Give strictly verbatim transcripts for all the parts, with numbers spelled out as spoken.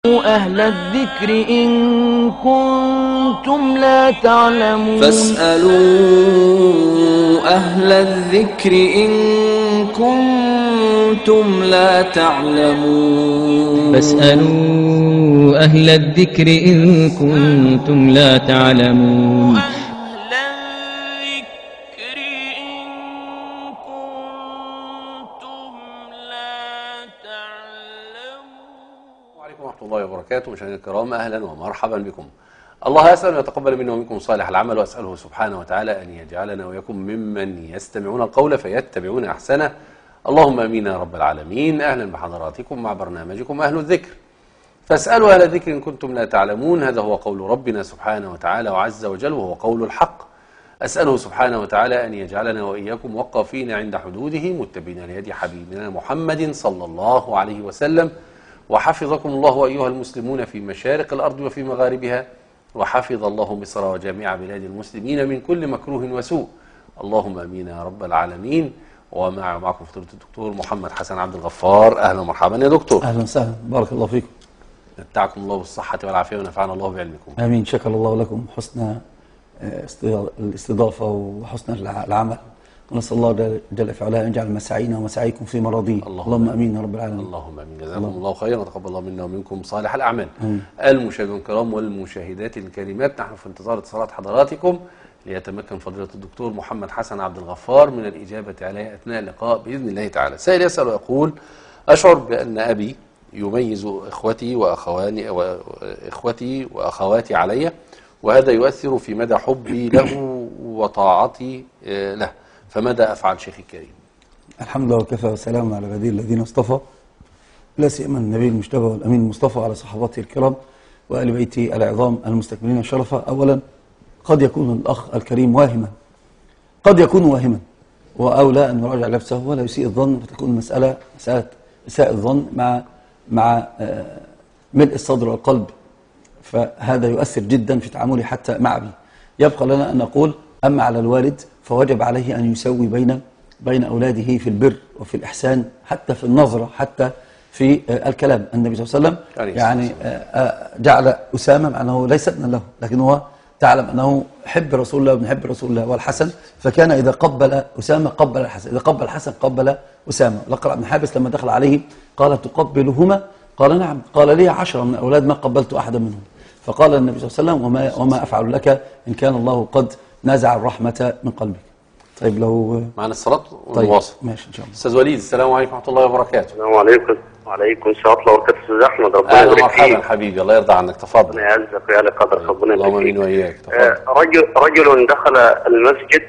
أهل الذكر إن كنتم لا تعلمون فاسألوا أهل الذكر إن كنتم لا تعلمون فاسألوا أهل الذكر إن كنتم لا تعلمون أهل الذكر إن كنتم لا تعلمون. وعليكم ورحمة الله وبركاته. مشاهدينا الكرام، أهلا ومرحبا بكم. الله أسأل أن يتقبل منا ومنكم صالح العمل، وأسأله سبحانه وتعالى أن يجعلنا وإياكم ممن يستمعون القول فيتبعون أحسنه. اللهم آمين يا رب العالمين. أهلا بحضراتكم مع برنامجكم أهل الذكر. فاسألوا أهل الذكر إن كنتم لا تعلمون. هذا هو قول ربنا سبحانه وتعالى وعز وجل، وهو قول الحق. أسأله سبحانه وتعالى أن يجعلنا وإياكم وقافين عند حدوده متبعين ليد حبيبنا محمد صلى الله عليه وسلم. وحفظكم الله أيها المسلمون في مشارق الأرض وفي مغاربها، وحفظ الله مصر وجميع بلاد المسلمين من كل مكروه وسوء. اللهم امين يا رب العالمين. ومع معكم فضيلة الدكتور محمد حسن عبد الغفار. اهلا ومرحبا يا دكتور. اهلا وسهلا، بارك الله فيكم. متعكم الله بالصحة والعافية ونفعنا الله بعلمكم. امين. شكر الله لكم حسن الاستضافة وحسن العمل، ونسأل الله جل في علاه ان يجعل مساعينا ومساعيكم في مراضيه. اللهم امين يا رب العالمين. اللهم امين. جزاكم الله, الله خيرا وتقبل الله منا ومنكم صالح الاعمال. المشاهدين الكرام والمشاهدات الكريمات، نحن في انتظار اتصالات حضراتكم ليتمكن فضيلة الدكتور محمد حسن عبد الغفار من الإجابة عليها أثناء اللقاء بإذن الله تعالى. سائل يسأل ويقول: أشعر بأن أبي يميز إخوتي وأخواني وإخوتي وأخواتي علي، وهذا يؤثر في مدى حبي له وطاعتي له، فماذا أفعل شيخي الكريم؟ الحمد لله وكفى وسلام على عباده الذين اصطفى، لا سيما النبي المجتبى والأمين المصطفى على صحابته الكرام وآل بيته العظام المستكملين الشرفة. أولا، قد يكون الأخ الكريم واهما، قد يكون واهما، وأولى أن يراجع نفسه ولا يسيء الظن، فتكون المسألة مسألة إساءة الظن مع مع ملء الصدر والقلب، فهذا يؤثر جدا في تعامله حتى مع أبي. يبقى لنا أن نقول: أما على الوالد فوجب عليه أن يسوي بين بين أولاده في البر وفي الإحسان، حتى في النظرة، حتى في الكلام. النبي صلى الله عليه وسلم يعني جعل أسامة مع أنه ليس ابنا له، لكن هو تعلم أنه حب رسول الله وابن حب رسول الله والحسن، فكان إذا قبل أسامة قبل الحسن، إذا قبل الحسن قبل أسامة. لقرأ بن حابس لما دخل عليه قال: تقبلهما؟ قال: نعم. قال: لي عشرة من الأولاد ما قبلت أحدا منهم. فقال النبي صلى الله عليه وسلم: وما, وما أفعل لك إن كان الله قد نزع الرحمة من قلبك. طيب، لو معنا الصلاة ونواصل. طيب ماشي إن شاء الله. أستاذ وليد، السلام عليكم ورحمة الله وبركاته. السلام عليكم. وعليكم السلام ورحمة الله وبركاته. أستاذ أحمد، ربنا يبارك فيك. أهلا فيك. حبيبي، الله يرضى عنك. تفضل. ربنا يعزك ويعلى قدرك. ربنا اللهم يبارك امين فيك. وإياك. تفضل. آه، رجل رجل دخل المسجد،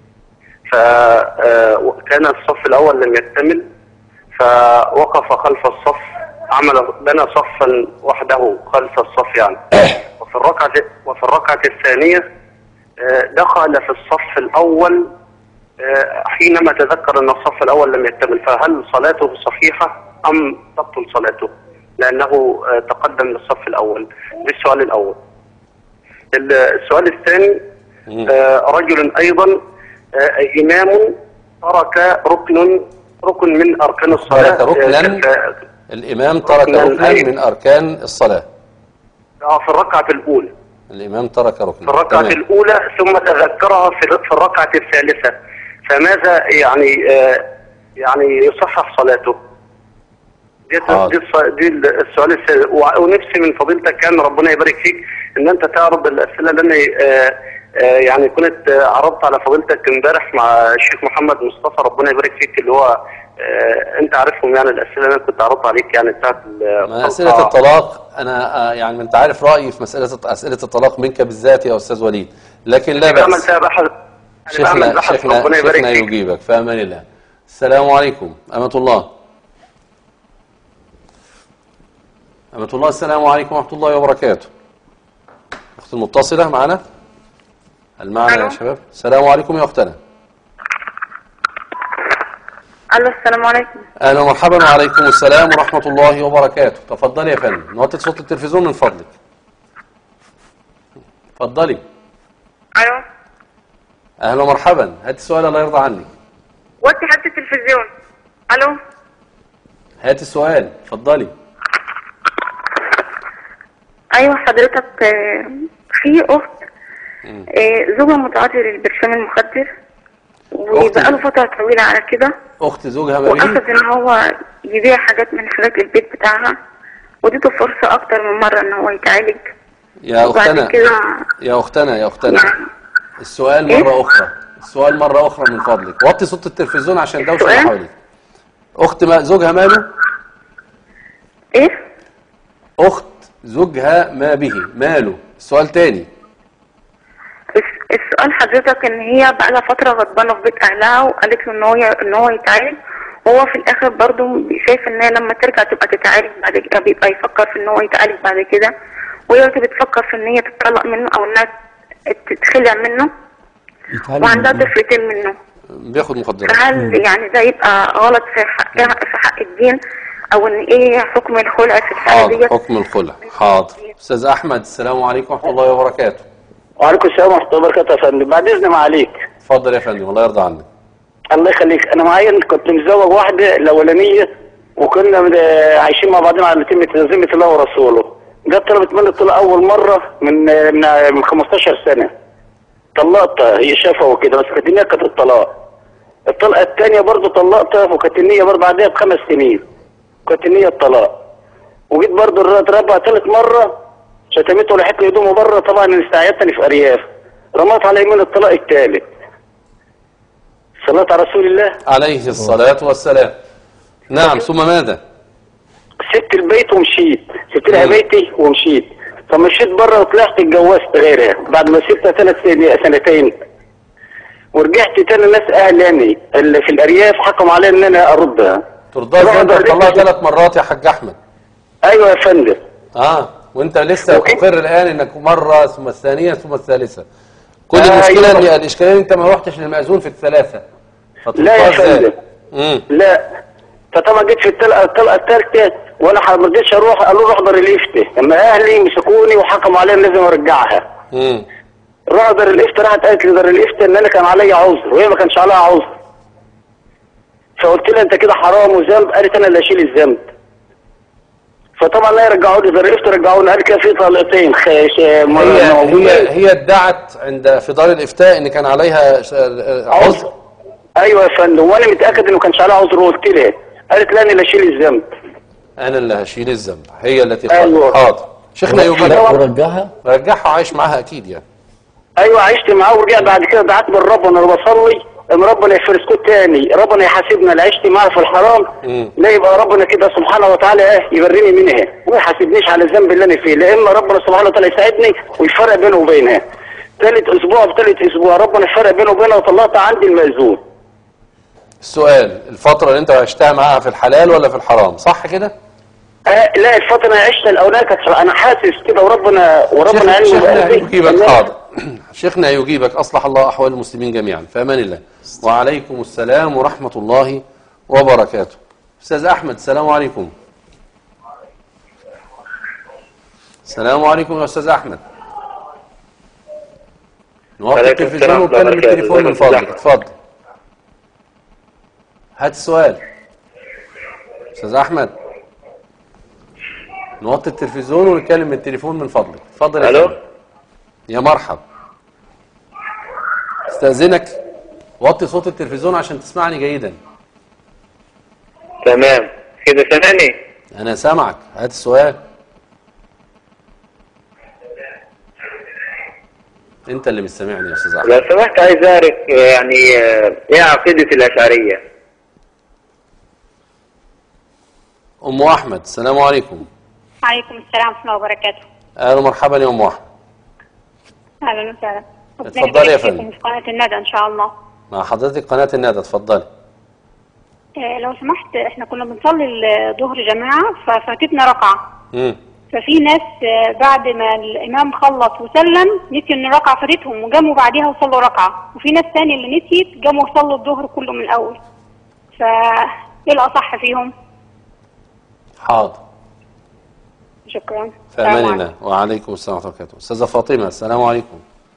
فكان الصف الأول لم يكتمل، فوقف خلف الصف، عمل بنى صفا وحده خلف الصف يعني. وفي الركعة وفي الركعة الثانية دخل في الصف الأول حينما تذكر أن الصف الأول لم يكتمل، فهل صلاته صحيحة أم تبطل صلاته؟ لأنه تقدم للصف الأول. ده السؤال الأول. السؤال الثاني: رجل أيضا إمام ترك ركن ركن من أركان الصلاة. ترك ركنا. الإمام ترك ركنا من أركان الصلاة. في الركعة الأولى. الإمام ترك ركنا في الركعة تمام. الأولى ثم تذكرها في في الركعة الثالثة، فماذا يعني آه يعني يصحح صلاته؟ دي, دي, دي السؤال الثالث. ونفسي من فضيلتك، كان ربنا يبارك فيك، ان انت تعرض الاسئله، لان آه آه يعني كنت آه عرضت على فضيلتك امبارح مع الشيخ محمد مصطفى، ربنا يبارك فيك، اللي هو آه انت عارفهم يعني، الاسئله اللي انا كنت عرضت عليك يعني بتاعت اسئله الطلاق. انا آه يعني انت عارف رايي في مساله اسئله الطلاق منك بالذات يا استاذ وليد، لكن لا بأس. شيخنا شيخنا شيخنا يجيبك في امان الله. السلام عليكم. أمة الله. أمة الله، السلام عليكم ورحمة الله وبركاته. أخت المتصلة معنا، هل معنا يا شباب؟ السلام عليكم يا أختنا. الو، السلام عليكم. أهلا ومرحبا. وعليكم السلام ورحمة الله وبركاته. تفضلي يا فندم. نوطي صوت التلفزيون من فضلك. تفضلي. الو. أهلا ومرحبا. هات السؤال الله يرضى عنك. وطي حتى التلفزيون. الو. هات السؤال. تفضلي. ايوه حضرتك، آه، في اخت آه، زوجها متعاطي للبرشام المخدر وبقاله فتره طويله على كده، اخت زوجها ما وقصد بيه؟ ان هو يبيع حاجات من حاجات البيت بتاعها، وديته فرصه اكتر من مره ان هو يتعالج. يا وبعد اختنا كده يا اختنا يا اختنا يعني السؤال إيه؟ مرة أخرى، السؤال مرة أخرى من فضلك، وطي صوت التلفزيون عشان دوشة اللي السؤال؟ حواليك. أخت ما زوجها ماله؟ ايه؟ أخت زوجها ما به ماله؟ السؤال تاني. الس- السؤال حضرتك ان هي بقالها فتره غضبانه في بيت اهلها، وقالت له ان هو ي- ان هو يتعالج، وهو في الاخر برضه شايف ان هي لما ترجع تبقى تتعالج بعد كده، بيبقى يفكر في ان هو يتعالج بعد كده، وهي بتفكر في ان هي تتطلق منه او انها تتخلع منه، يتعلم وعندها من إيه؟ طفلتين منه. بياخد مخدرات. فهل يعني ده يبقى غلط في حقها في حق الدين، او ان ايه حكم الخلع في الحاله حاضر، ديت؟ حكم الخلع. حاضر. أستاذ أحمد، السلام عليكم ورحمة الله وبركاته. وعليكم السلام ورحمه الله وبركاته يا فندم. بعد اذن معاليك. اتفضل يا فندم، الله يرضى عنك. الله يخليك. انا معايا كنت متزوج واحده الاولانيه، وكنا من- عايشين مع بعضنا على تم ذمه الله ورسوله. جت طلبت مني الطلاق اول مره من من من خمستاشر سنه. طلقتها، هي شافها وكده، بس كانت النيه كانت الطلاق. الطلقه الثانيه برضه طلقتها، وكانت النيه برضه بعدها بخمس سنين. كانت النيه الطلاق. وجيت برضه الرابعه ثالث مره شتمته ولحقت لي هدومه بره، طبعا استعيدتني في ارياف. رمت على يمين الطلاق الثالث. صلاة على رسول الله. عليه الصلاة والسلام. نعم، ثم ماذا؟ سبت البيت ومشيت، سبت لها بيتي ومشيت. فمشيت بره وطلعت اتجوزت غيرها بعد ما سبتها ثلاث سنتين. ورجعت تاني ناس اهلاني اللي في الارياف حكموا علي ان انا اردها. ترضى ازاي انت طلقها ثلاث مرات يا حاج احمد؟ ايوه يا فندم. اه وانت لسه أوكي. تقر الان انك مره ثم الثانيه ثم الثالثه. كل آه، المشكله أيوة. ان الاشكاليه ان انت ما رحتش للمأذون في الثلاثه. لا يا فندم. امم لا. فطبعا جيت في الطلقه الطلقه الثالثه وانا ما رضيتش اروح، قالوا لي احضر الافتاء. اما اهلي مسكوني وحكموا علي ان لازم ارجعها. امم رحت دار الافتاء، راحت قالت لي دار الافتاء ان انا كان عليا عذر وهي ما كانش عليها عذر. فقلت لها انت كده حرام وذنب، قالت انا اللي اشيل الذنب. فطبعا لا يرجعوا لي دار الافتاء، رجعوني قال كده في طلقتين خش هي هي هي ادعت عند في دار الافتاء ان كان عليها ش- عذر. ايوه يا فندم، وانا متاكد انه كانش عليها عذر وقلت لها، قالت لا انا اللي اشيل الذنب. انا اللي هشيل الذنب، هي التي قالت. أيوة. حاضر شيخنا يجيب. ورجعها. رجعها عايش معاها اكيد يعني. ايوه عشت معاه ورجعت بعد كده دعت بالرب وانا بصلي ان ربنا يفرسكوت تاني، ربنا يحاسبنا اللي عشت معاه في الحرام. مم. لا يبقى ربنا كده سبحانه وتعالى ايه يبرني منها وما يحاسبنيش على الذنب اللي انا فيه، لا اما ربنا سبحانه وتعالى يساعدني ويفرق بينه وبينها. ثالث اسبوع بثالث اسبوع ربنا يفرق بينه وبينها وطلعتها عندي المأذون. السؤال، الفتره اللي انت عشتها معاها في الحلال ولا في الحرام، صح كده؟ آه لا الفترة اللي عشتها الاولانيه كانت انا حاسس كده وربنا وربنا علمه شيخنا بقلبي يجيبك. إن أنا- حاضر شيخنا يجيبك. أصلح الله أحوال المسلمين جميعا. في أمان الله. وعليكم السلام ورحمة الله وبركاته. أستاذ أحمد، السلام عليكم. السلام عليكم يا أستاذ أحمد. نوقف وعليكم التلفزيون السلام واتكلم ورحمة الله التليفون من وبركاته. فضلك. اتفضل. هات السؤال. أستاذ أحمد، نوطي التلفزيون ونتكلم من التليفون من فضلك. اتفضل يا ألو؟ فندم. يا مرحب. استأذنك وطي صوت التلفزيون عشان تسمعني جيدا. تمام كده سامعني؟ أنا سامعك. هات السؤال. أنت اللي مش سامعني يا أستاذ أحمد. لو سمحت عايز اعرف يعني آه، ايه عقيدة الاشعرية؟ أم أحمد، السلام عليكم. عليكم السلام ورحمة الله وبركاته. أهلا ومرحبا يا أم أحمد. أهلا وسهلا. ربنا اتفضلي يا يبارك فندم. فيكم في قناة الندى إن شاء الله. مع حضرتك قناة الندى، اتفضلي. آه، لو سمحت إحنا كنا بنصلي الظهر جماعة ففاتتنا ركعة. امم ففي ناس آه، بعد ما الإمام خلص وسلم نسيوا إن الركعة فاتتهم وقاموا بعديها وصلوا ركعة، وفي ناس تاني اللي نسيت قاموا وصلوا الظهر كله من الأول. فإيه الأصح فيهم؟ حاضر. شكرا. في أمان السلام الله. عليكم. وعليكم السلام ورحمة الله وبركاته. أستاذة فاطمة، السلام عليكم.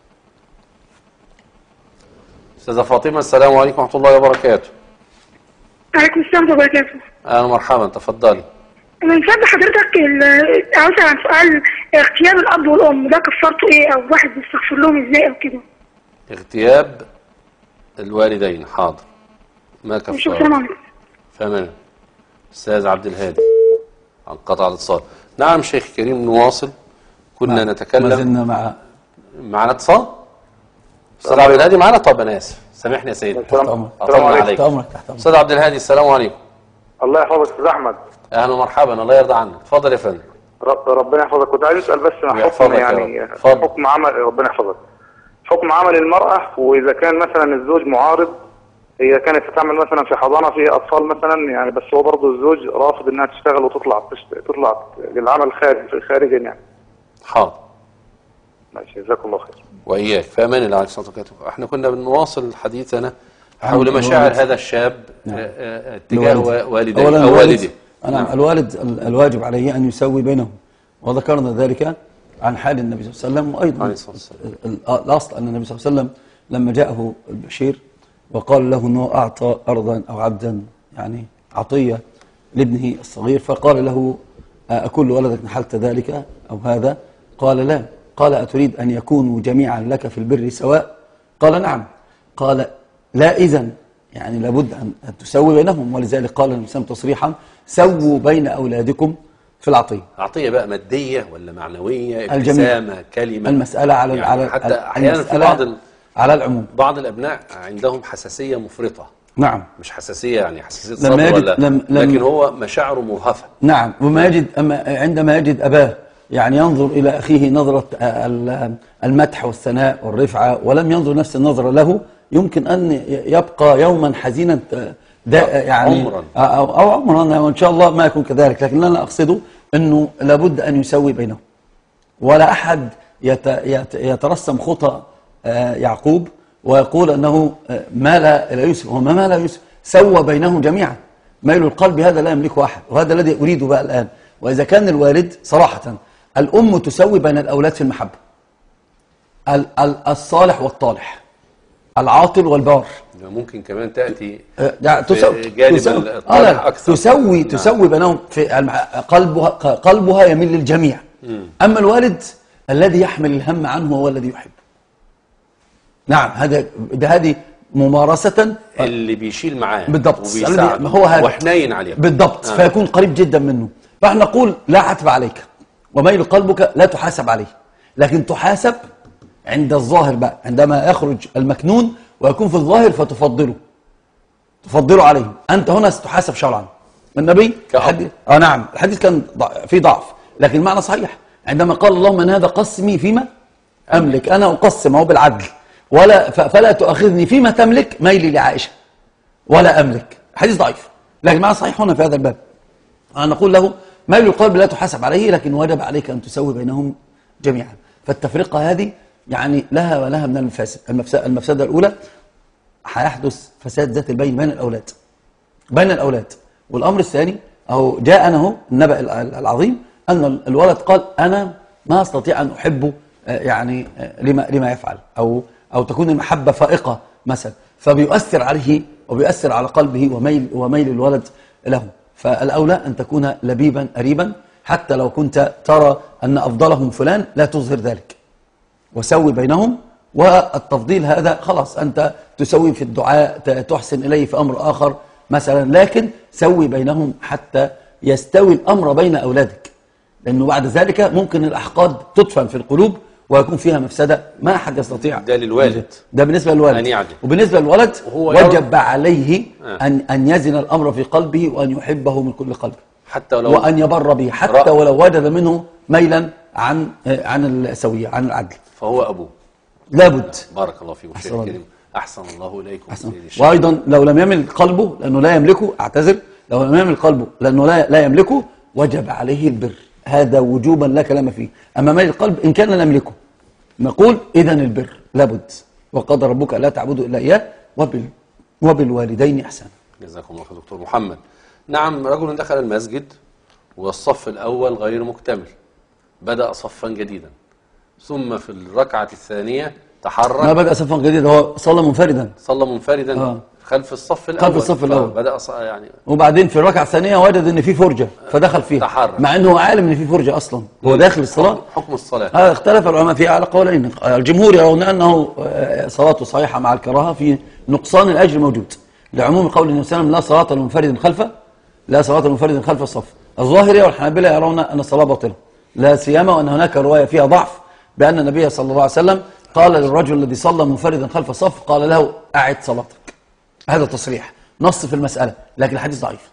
أستاذة فاطمة، السلام عليكم ورحمة الله وبركاته. عليكم السلام ورحمة الله وبركاته. أهلا ومرحبا، تفضلي. من فضل حضرتك ال- عاوزة عن سؤال اغتياب الاب والام ده كفارته ايه، او واحد بيستغفر لهم ازاي او كده؟ اغتياب الوالدين، حاضر، ما كفاره. شكرا. فمن استاذ عبد الهادي عن قطع الاتصال. نعم شيخ كريم، نواصل. كنا نتكلم، ما زلنا مع معنا اتصال. استاذ عبد الهادي معنا؟ طب انا اسف، سامحني يا سيدي. تحت امرك. اطلع عليك. تحت امرك. تحت امرك. استاذ عبد الهادي، السلام عليكم. الله يحفظك استاذ احمد. اهلا ومرحبا، الله يرضى عنك. اتفضل يا فندم. رب ربنا يحفظك. كنت عايز اسال بس عن حكم يحفظك يا يعني رب. اتفضل. حكم عمل ربنا يحفظك. حكم عمل المراه، واذا كان مثلا الزوج معارض، هي كانت بتعمل مثلا في حضانه في اطفال مثلا يعني، بس هو برضه الزوج رافض انها تشتغل وتطلع تشت... تطلع للعمل خارج خارجا يعني. حاضر. ماشي، جزاكم الله خير. واياك، في امان الله عليه الصلاه والسلام. احنا كنا بنواصل حديثنا حول مشاعر هذا الشاب اتجاه والديه او والده. نعم. الوالد الواجب عليه ان يسوي بينهم، وذكرنا ذلك عن حال النبي صلى الله عليه وسلم. وايضا الاصل ان النبي صلى الله عليه وسلم لما جاءه البشير وقال له انه اعطى ارضا او عبدا يعني عطيه لابنه الصغير، فقال له اكل ولدك نحلت ذلك او هذا؟ قال لا. قال أتريد أن يكونوا جميعا لك في البر سواء؟ قال نعم. قال لا، إذن يعني لابد أن تسوي بينهم. ولذلك قال النبي صلى الله عليه وسلم تصريحا: سووا بين أولادكم في العطية. عطية بقى مادية ولا معنوية؟ ابتسامة، كلمة؟ المسألة على يعني على حتى أحيانا في بعض ال... على العموم بعض الأبناء عندهم حساسية مفرطة. نعم. مش حساسية يعني حساسية صدر ولا لم لكن هو مشاعره مرهفة. نعم. وما يجد أما عندما يجد أباه يعني ينظر إلى أخيه نظرة المدح والثناء والرفعة، ولم ينظر نفس النظرة له، يمكن أن يبقى يوما حزينا يعني عمرا أو, أو عمرا، وإن شاء الله ما يكون كذلك. لكن أنا أقصده أنه لابد أن يسوي بينهم، ولا أحد يترسم خطى يعقوب ويقول أنه مال إلى يوسف. هو ما مال يوسف، سوى بينهم جميعا. ميل القلب هذا لا يملكه أحد، وهذا الذي أريده بقى الآن. وإذا كان الوالد صراحة، الأم تسوي بين الأولاد في المحبة، الصالح والطالح، العاطل والبار. ممكن كمان تأتي تسوي في جانب الطالح أكثر. تسوي نعم. تسوي بينهم في قلبها قلبها يميل للجميع. م. أما الوالد الذي يحمل الهم عنه هو الذي يحب. نعم، هذا هذه ممارسة اللي بيشيل معاه بالضبط، هو هذا وحنين عليه بالضبط. آه. فيكون قريب جدا منه. فاحنا نقول لا عتب عليك، وميل قلبك لا تحاسب عليه، لكن تحاسب عند الظاهر بقى، عندما يخرج المكنون ويكون في الظاهر فتفضله تفضله عليه. أنت هنا ستحاسب شرعا. النبي الحديث اه نعم الحديث كان فيه ضعف، لكن المعنى صحيح. عندما قال اللهم ان هذا قسمي فيما املك، انا اقسم اهو بالعدل، ولا فلا تؤاخذني فيما تملك ميلي لعائشه ولا املك. حديث ضعيف، لكن المعنى صحيح هنا في هذا الباب. أنا نقول له ميل القلب لا تحاسب عليه، لكن وجب عليك أن تسوي بينهم جميعا. فالتفرقة هذه يعني لها ولها من المفاسد. المفسدة الأولى هيحدث فساد ذات البين بين الأولاد بين الأولاد والأمر الثاني أهو جاءنا هو النبأ العظيم أن الولد قال أنا ما أستطيع أن أحبه يعني لما لما يفعل، أو أو تكون المحبة فائقة مثلا، فبيؤثر عليه وبيؤثر على قلبه وميل وميل الولد له. فالأولى أن تكون لبيبا قريبا، حتى لو كنت ترى أن أفضلهم فلان لا تظهر ذلك، وسوي بينهم. والتفضيل هذا خلاص أنت تسوي في الدعاء، تحسن إليه في أمر آخر مثلا، لكن سوي بينهم حتى يستوي الأمر بين أولادك، لأنه بعد ذلك ممكن الأحقاد تدفن في القلوب ويكون فيها مفسدة ما أحد يستطيع. ده للوالد، ده بالنسبة للوالد. وبالنسبة للولد وجب عليه آه. أن أن يزن الأمر في قلبه وأن يحبه من كل قلبه، حتى ولو وأن يبر به حتى رأى. ولو وجد منه ميلا عن عن السوية، عن العدل، فهو أبوه لابد. بارك الله فيكم شيخ كريم، أحسن الله إليكم. وأيضا لو لم يملك قلبه لأنه لا يملكه، أعتذر، لو لم يملك قلبه لأنه لا لا يملكه، وجب عليه البر، هذا وجوبا لا كلام فيه. أما ميل القلب إن كان لا يملكه نقول إذن البر لابد. وقضى ربك لا تعبدوا إلا إياه وبال وبالوالدين إحسانا. جزاكم الله خير دكتور محمد. نعم، رجل دخل المسجد والصف الأول غير مكتمل، بدأ صفا جديدا، ثم في الركعة الثانية تحرك ما بدأ صفا جديدا، هو صلى منفردا صلى منفردا آه. خلف الصف الاول خلف الصف الأول. بدأ ص- يعني وبعدين في الركعة الثانية وجد ان في فرجة فدخل فيها، تحرك. مع انه عالم ان في فرجة اصلا هو داخل الصلاة. حكم الصلاة هذا اختلف العلماء فيه على قولين. الجمهور يرون انه آه، صلاته صحيحة مع الكراهة، في نقصان الاجر موجود لعموم قول النبي صلى الله عليه وسلم لا صلاة لمنفرد خلفه لا صلاة لمنفرد خلف الصف. الظاهرية والحنابلة يرون ان الصلاة باطلة، لا سيما وان هناك رواية فيها ضعف بان النبي صلى الله عليه وسلم قال للرجل الذي صلى منفردا خلف الصف قال له اعد صلاتك. هذا تصريح نص في المسألة، لكن الحديث ضعيف.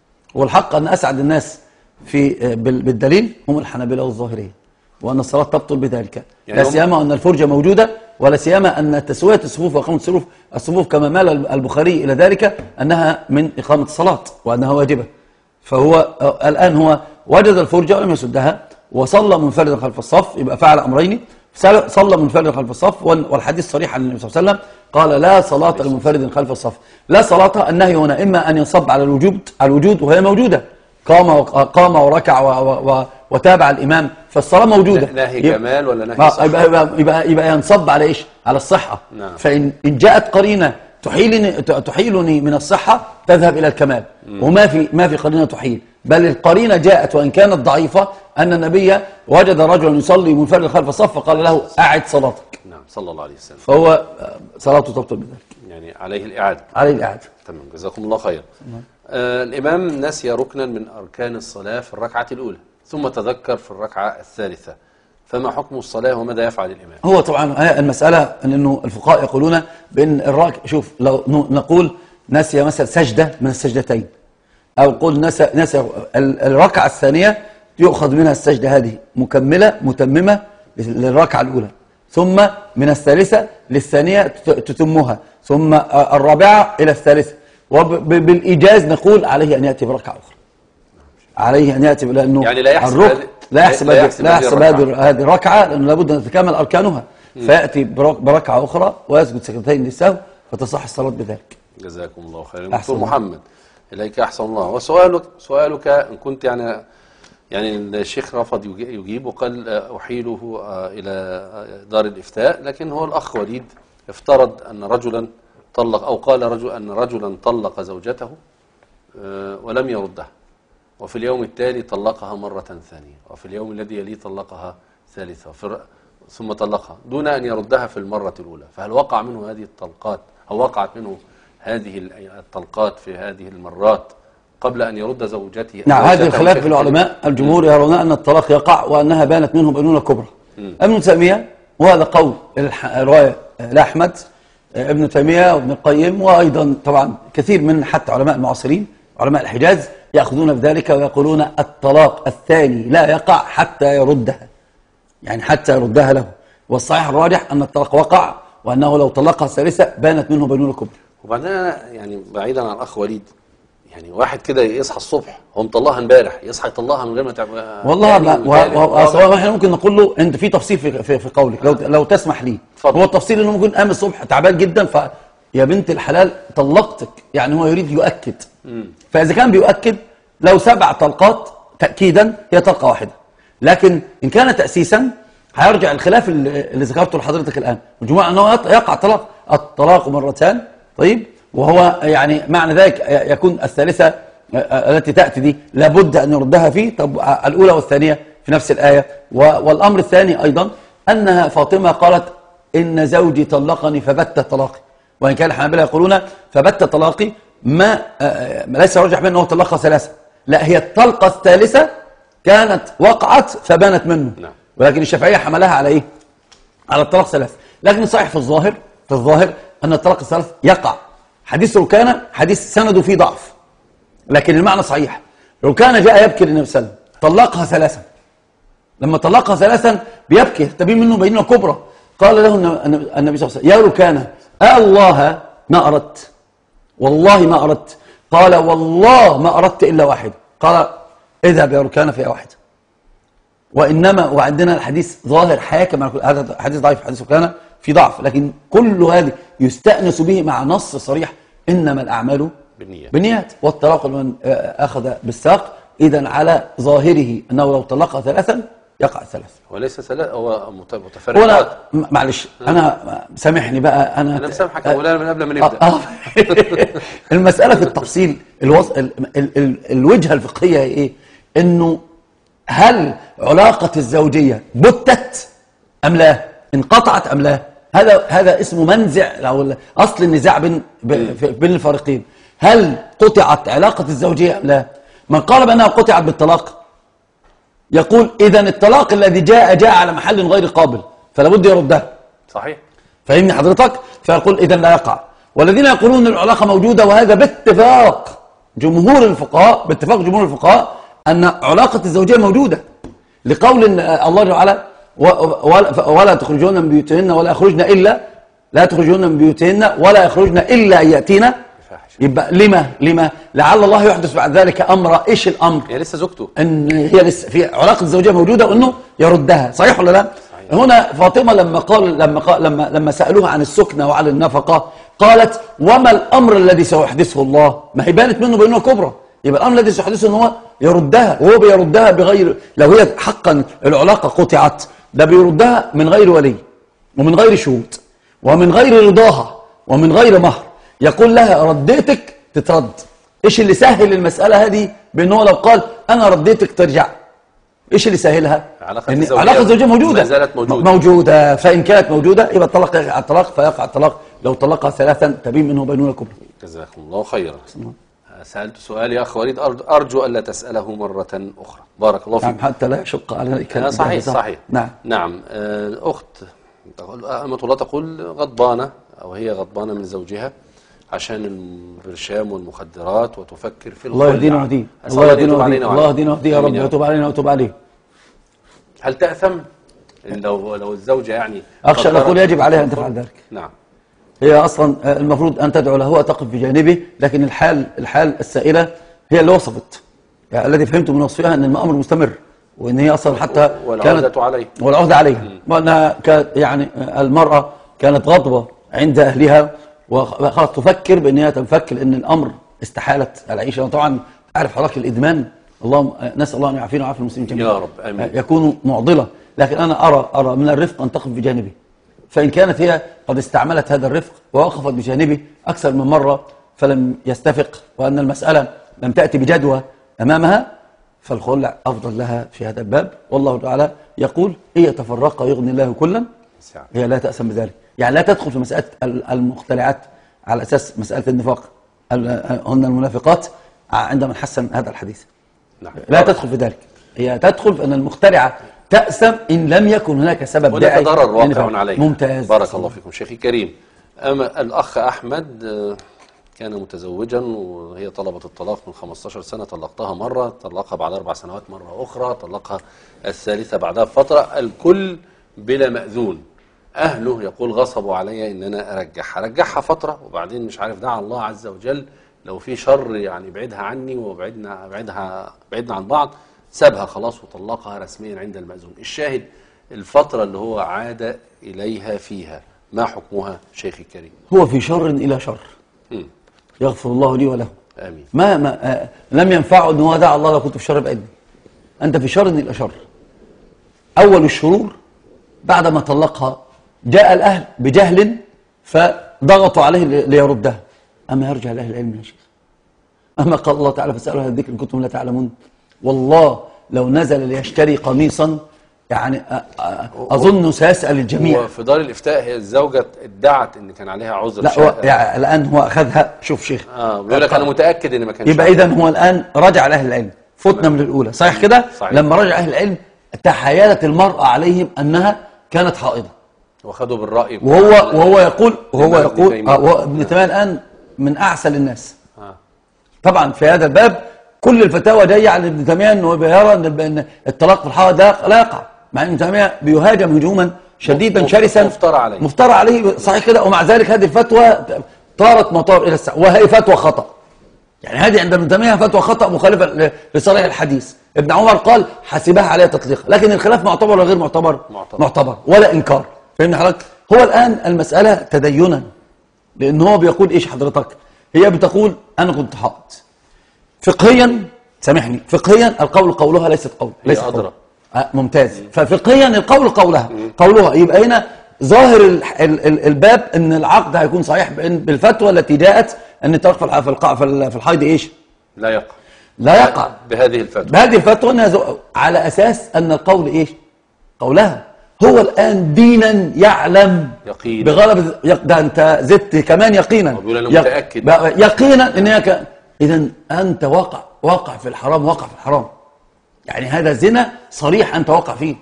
والحق أن أسعد الناس في بال- بالدليل هم الحنابلة والظاهرية، وأن الصلاة تبطل بذلك، يعني لا هم- سيما أن الفرجة موجودة، ولا سيما أن تسوية الصفوف وإقامة الصفوف الصفوف كما مال البخاري إلى ذلك أنها من إقامة الصلاة وأنها واجبة. فهو آه، الآن هو وجد الفرجة ولم يسدها وصلى منفردا خلف الصف، يبقى فعل أمرين: سل- صلى منفردا خلف الصف، وال- والحديث صريح عن النبي صلى الله عليه وسلم قال لا صلاة لمنفرد خلف الصف. لا صلاة، النهي هنا إما أن ينصب على الوجود على الوجود وهي موجودة، قام وق- قام وركع و- و- و- وتابع الإمام، فالصلاة موجودة. نهي يبقى- كمال ولا نهي آه، صحة؟ يبقى, يبقى, يبقى, يبقى ينصب على إيش؟ على الصحة. نعم. فإن إن جاءت قرينة تحيلني تحيلني من الصحة تذهب إلى الكمال، وما في ما في قرينة تحيل، بل القرينة جاءت وإن كانت ضعيفة أن النبي وجد رجلا يصلي منفردا خلف الصف فقال له أعد صلاتك، نعم صلى الله عليه وسلم. فهو آه، صلاته تبطل بذلك، يعني عليه الإعادة. عليه الإعادة. تمام، جزاكم الله خير. آه الإمام نسي ركنا من أركان الصلاة في الركعة الأولى ثم تذكر في الركعة الثالثة، فما حكم الصلاة وماذا يفعل الإمام؟ هو طبعا آه، المسألة أنه الفقهاء يقولون بأن الراكع، شوف لو ن- نقول نسي مثلا سجدة من السجدتين، أو قل نسى نسى ال- الركعة الثانية يؤخذ منها السجدة هذه مكملة متممة للركعة الأولى، ثم من الثالثة للثانية تت- تتمها، ثم آه، الرابعة إلى الثالثة، وبالإيجاز نقول عليه أن يأتي بركعة أخرى، عليه أن يأتي، لأنه يعني لا يحسب الركن هذه- لا يحسب لا هذه يحسب لا هذه يحسب الركعة. هذه هذه الركعة، لأنه لابد أن تتكامل أركانها، فيأتي برك- بركعة أخرى ويسجد سجدتين للسهو فتصح الصلاة بذلك. جزاكم الله خيرا. أحسن دكتور الله. محمد إليك أحسن الله. وسؤالك سؤالك إن كنت يعني يعني الشيخ رفض يجي- يجيب وقال آه، أحيله آه، إلى آه، دار الإفتاء، لكن هو الأخ وليد افترض أن رجلا طلق أو قال رجل أن رجلا طلق زوجته آه، ولم يردها، وفي اليوم التالي طلقها مرة ثانية، وفي اليوم الذي يليه طلقها ثالثة، وفي الر- ثم طلقها دون أن يردها في المرة الأولى، فهل وقع منه هذه الطلقات أو وقعت منه هذه الطلقات في هذه المرات قبل أن يرد زوجته؟ نعم، هذا زوجته الخلاف شيخ في العلماء. الجمهور يرون أن الطلاق يقع وأنها بانت منه بينونة كبرى. ابن تيمية، وهذا قول الح- رواية لأحمد، ابن تيمية وابن القيم، وأيضا طبعا كثير من حتى علماء المعاصرين علماء الحجاز يأخذون بذلك ويقولون الطلاق الثاني لا يقع حتى يردها، يعني حتى يردها له. والصحيح الراجح أن الطلاق وقع، وأنه لو طلقها الثالثة بانت منه بينونة كبرى. وبعدين أنا يعني بعيدا عن الأخ وليد، يعني واحد كده يصحى الصبح هو مطلقها امبارح يصحى يطلقها من غير ما تعمل والله لا، و- احنا ممكن نقول له انت في تفصيل في في, في قولك، لو لو تسمح لي. اتفضل. هو التفصيل انه ممكن قام الصبح تعبان جدا، ف يا بنت الحلال طلقتك، يعني هو يريد يؤكد. فاذا كان بيؤكد لو سبع طلقات تاكيدا هي طلقه واحده، لكن ان كان تاسيسا هيرجع الخلاف اللي اللي ذكرته لحضرتك الان الجماعه انه يط- يقع طلاق الطلاق مرتان. طيب، وهو يعني معنى ذلك يكون الثالثه التي تأتي دي لابد أن يردها فيه. طب الأولى والثانية في نفس الآية. والأمر الثاني أيضا أنها فاطمة قالت إن زوجي طلقني فبت طلاقي، وإن كان الحنابلة يقولون فبت طلاقي ما ليس راجح بأنه أنه طلقها ثلاثة، لا، هي الطلقة الثالثة كانت وقعت فبانت منه. نعم. ولكن الشافعية حملها على إيه؟ على الطلاق ثلاثة. لكن صحيح في الظاهر في الظاهر أن الطلاق الثلاث يقع. حديث ركانة حديث سنده فيه ضعف، لكن المعنى صحيح. ركانة جاء يبكي للنبي صلى الله عليه وسلم، طلقها ثلاثا. لما طلقها ثلاثا بيبكي تبين منه بينه كبرى. قال له النبي صلى الله عليه وسلم: يا ركانة الله ما أردت، والله ما أردت. قال: والله ما أردت إلا واحد. قال: اذهب يا ركانة في واحد. وإنما وعندنا الحديث ظاهر حاكم، هذا حديث ضعيف، حديث ركانة في ضعف، لكن كل هذه يستأنس به مع نص صريح: إنما الأعمال بالنيات. بالنيات. والطلاق من أخذ بالساق، إذن على ظاهره أنه لو طلقها ثلاثا يقع الثلاث. وليس ثلاث، هو مت- متفرق. ولا معلش انا سامحني بقى، انا انا مسامحك يا مولانا من قبل ما نبدا. آه. المساله في التفصيل الوص... ال... ال... ال... الوجهه الفقهيه هي ايه؟ انه هل علاقه الزوجيه بتت ام لا؟ انقطعت ام لا؟ هذا هذا اسمه منزع او اصل النزاع بين بين الفريقين. هل قطعت علاقه الزوجيه ام لا؟ من قال بانها قطعت بالطلاق يقول إذا الطلاق الذي جاء جاء على محل غير قابل فلا بد يردها. صحيح. فإن حضرتك فيقول إذا لا يقع. والذين يقولون أن العلاقة موجودة، وهذا باتفاق جمهور الفقهاء، باتفاق جمهور الفقهاء أن علاقة الزوجية موجودة، لقول الله تعالى ولا تخرجون من بيوتهن ولا يخرجن إلا لا تخرجون من بيوتهن ولا يخرجن إلا أن يأتينا. يبقى لما لما لعل الله يحدث بعد ذلك امر. ايش الامر؟ هي لسه زوجته، ان هي لسه في علاقه الزوجيه موجوده وانه يردها. صحيح ولا لا؟ صحيح. هنا فاطمه لما قال لما قال لما لما سالوها عن السكنه وعن النفقه قالت وما الامر الذي سيحدثه الله؟ ما هي بانت منه بانه كبرى. يبقى الامر الذي سيحدثه ان هو يردها، وهو بيردها بغير، لو هي حقا العلاقه قطعت ده بيردها من غير ولي ومن غير شهود ومن غير رضاها ومن غير مهر. يقول لها رديتك تترد. ايش اللي سهل المسألة هذه؟ بانه لو قال انا رديتك ترجع. ايش اللي سهلها؟ علاقة الزوجية علاقة الزوجية موجودة، ما زالت موجودة. موجودة. فإن كانت موجودة يبقى الطلاق يقع الطلاق فيقع الطلاق. لو طلقها ثلاثا تبين منه بينونة كبرى. جزاكم الله خيرا. سألت سؤال يا أخ وليد، أرجو ألا تسأله مرة أخرى. بارك الله فيك. نعم حتى لا يشق عليك. صحيح صحيح. نعم نعم. الأخت أمة الله تقول غضبانة أو هي غضبانة من زوجها عشان البرشام والمخدرات وتفكر في الخلع. الله يهدينا ويهديه. الله يهدينا ويهديه. الله يهدينا ويهديه يا رب، وتوب علينا وتوب عليه. هل تأثم لو لو الزوجة يعني أخشى أن أقول يجب عليها أن تفعل ذلك. نعم. هي أصلا المفروض أن تدعو له وتقف بجانبه، لكن الحال الحال السائلة هي اللي وصفت، يعني الذي فهمته من وصفها أن الأمر مستمر، وأن هي أصلا حتى والعهدة عليه والعهدة عليه وأنها يعني المرأة كانت غضبة عند أهلها وخلاص تفكر بأنها تنفك لأن الأمر استحالت العيشة. طبعا تعرف حضرتك الإدمان، اللهم نسأل الله أن يعافينا ويعافي المسلمين جميعا يا رب آمين. يكون معضلة، لكن أنا أرى أرى من الرفق أن تقف بجانبه. فإن كانت هي قد استعملت هذا الرفق ووقفت بجانبه أكثر من مرة فلم يستفق وأن المسألة لم تأتي بجدوى أمامها فالخلع أفضل لها في هذا الباب. والله تعالى يقول إن يتفرقا يغني الله كلا، هي لا تأسم بذلك. يعني لا تدخل في مسألة المختلعات على أساس مسألة النفاق، هن المنافقات عند من حسن هذا الحديث. نعم. لا تدخل في ذلك، هي تدخل في أن المخترعة تأسم إن لم يكن هناك سبب داعي. ولا تضرر واقع عليه. ممتاز. بارك الله فيكم شيخي كريم. أما الأخ أحمد كان متزوجا وهي طلبت الطلاق من خمسة عشر سنة، طلقتها مرة، طلقها بعد أربع سنوات مرة أخرى، طلقها الثالثة بعدها بفترة، الكل بلا مأذون. أهله يقول غصبوا علي إن أنا أرجعها، رجعها فترة وبعدين مش عارف دعا الله عز وجل لو في شر يعني بعدها عني وبعدنا بعدها بعدنا عن بعض، سابها خلاص وطلقها رسميا عند المأذون. الشاهد الفترة اللي هو عاد إليها فيها ما حكمها شيخي الكريم؟ هو في شر إلى شر. م. يغفر الله لي وله. آمين. ما, ما آه لم ينفعه أن هو دعا الله لو كنت في شر بعدني. أنت في شر إلى شر. أول الشرور بعدما طلقها جاء الأهل بجهل فضغطوا عليه ليردها. أما يرجع لأهل العلم يا شيخ؟ أما قال الله تعالى فاسألوا أهل الذكر إن كنتم لا تعلمون. والله لو نزل ليشتري قميصا يعني أظن سيسأل الجميع. وفي دار الإفتاء هي الزوجة ادعت إن كان عليها عذر. لا هو يعني الآن هو أخذها. شوف شيخ اه بيقول لك أنا متأكد إن ما كانش. يبقى إذن هو الآن رجع لأهل العلم. فتنا من الأولى. صحيح كده؟ لما رجع أهل العلم تحايلت المرأة عليهم أنها كانت حائضة وخدوا بالرأي. وهو وهو يقول وهو يقول آه ابن تيمية الآن من أعسل الناس. آه. طبعا في هذا الباب كل الفتاوى جايه على ابن تيمية انه بيرى ان الطلاق في الحائض ده لا يقع، مع ان ابن تيمية بيهاجم هجوما شديدا شرسا مفترى عليه مفترى عليه صحيح كده. ومع ذلك هذه الفتوى طارت مطار الى الساعه وهي فتوى خطا. يعني هذه عند ابن تيمية فتوى خطا مخالفه لصريح الحديث. ابن عمر قال حسبها عليها تطليق، لكن الخلاف معتبر ولا غير معتبر؟ معتبر, معتبر. ولا انكار. فاهمني حضرتك؟ هو الان المساله تدينا، لان هو بيقول ايش حضرتك؟ هي بتقول انا كنت حائض. فقهيا سامحني، فقهيا القول قولها ليست قول، ليست قول. آه ممتاز. ففقهيا القول قولها قولها، يبقى هنا ظاهر ال ال ال الباب ان العقد هيكون صحيح بالفتوى التي جاءت ان الطلاق في القاع في الحيض ايش؟ لا يقع. لا يقع بهذه الفتوى. بهذه الفتوى انها على اساس ان القول ايش؟ قولها. هو الان دينا يعلم يقينا بغلب يق... ده انت زدت كمان يقينا. بيقول انا متاكد يقينا ان هي ك... اذا انت واقع واقع في الحرام، واقع في الحرام. يعني هذا زنا صريح انت واقع فيه.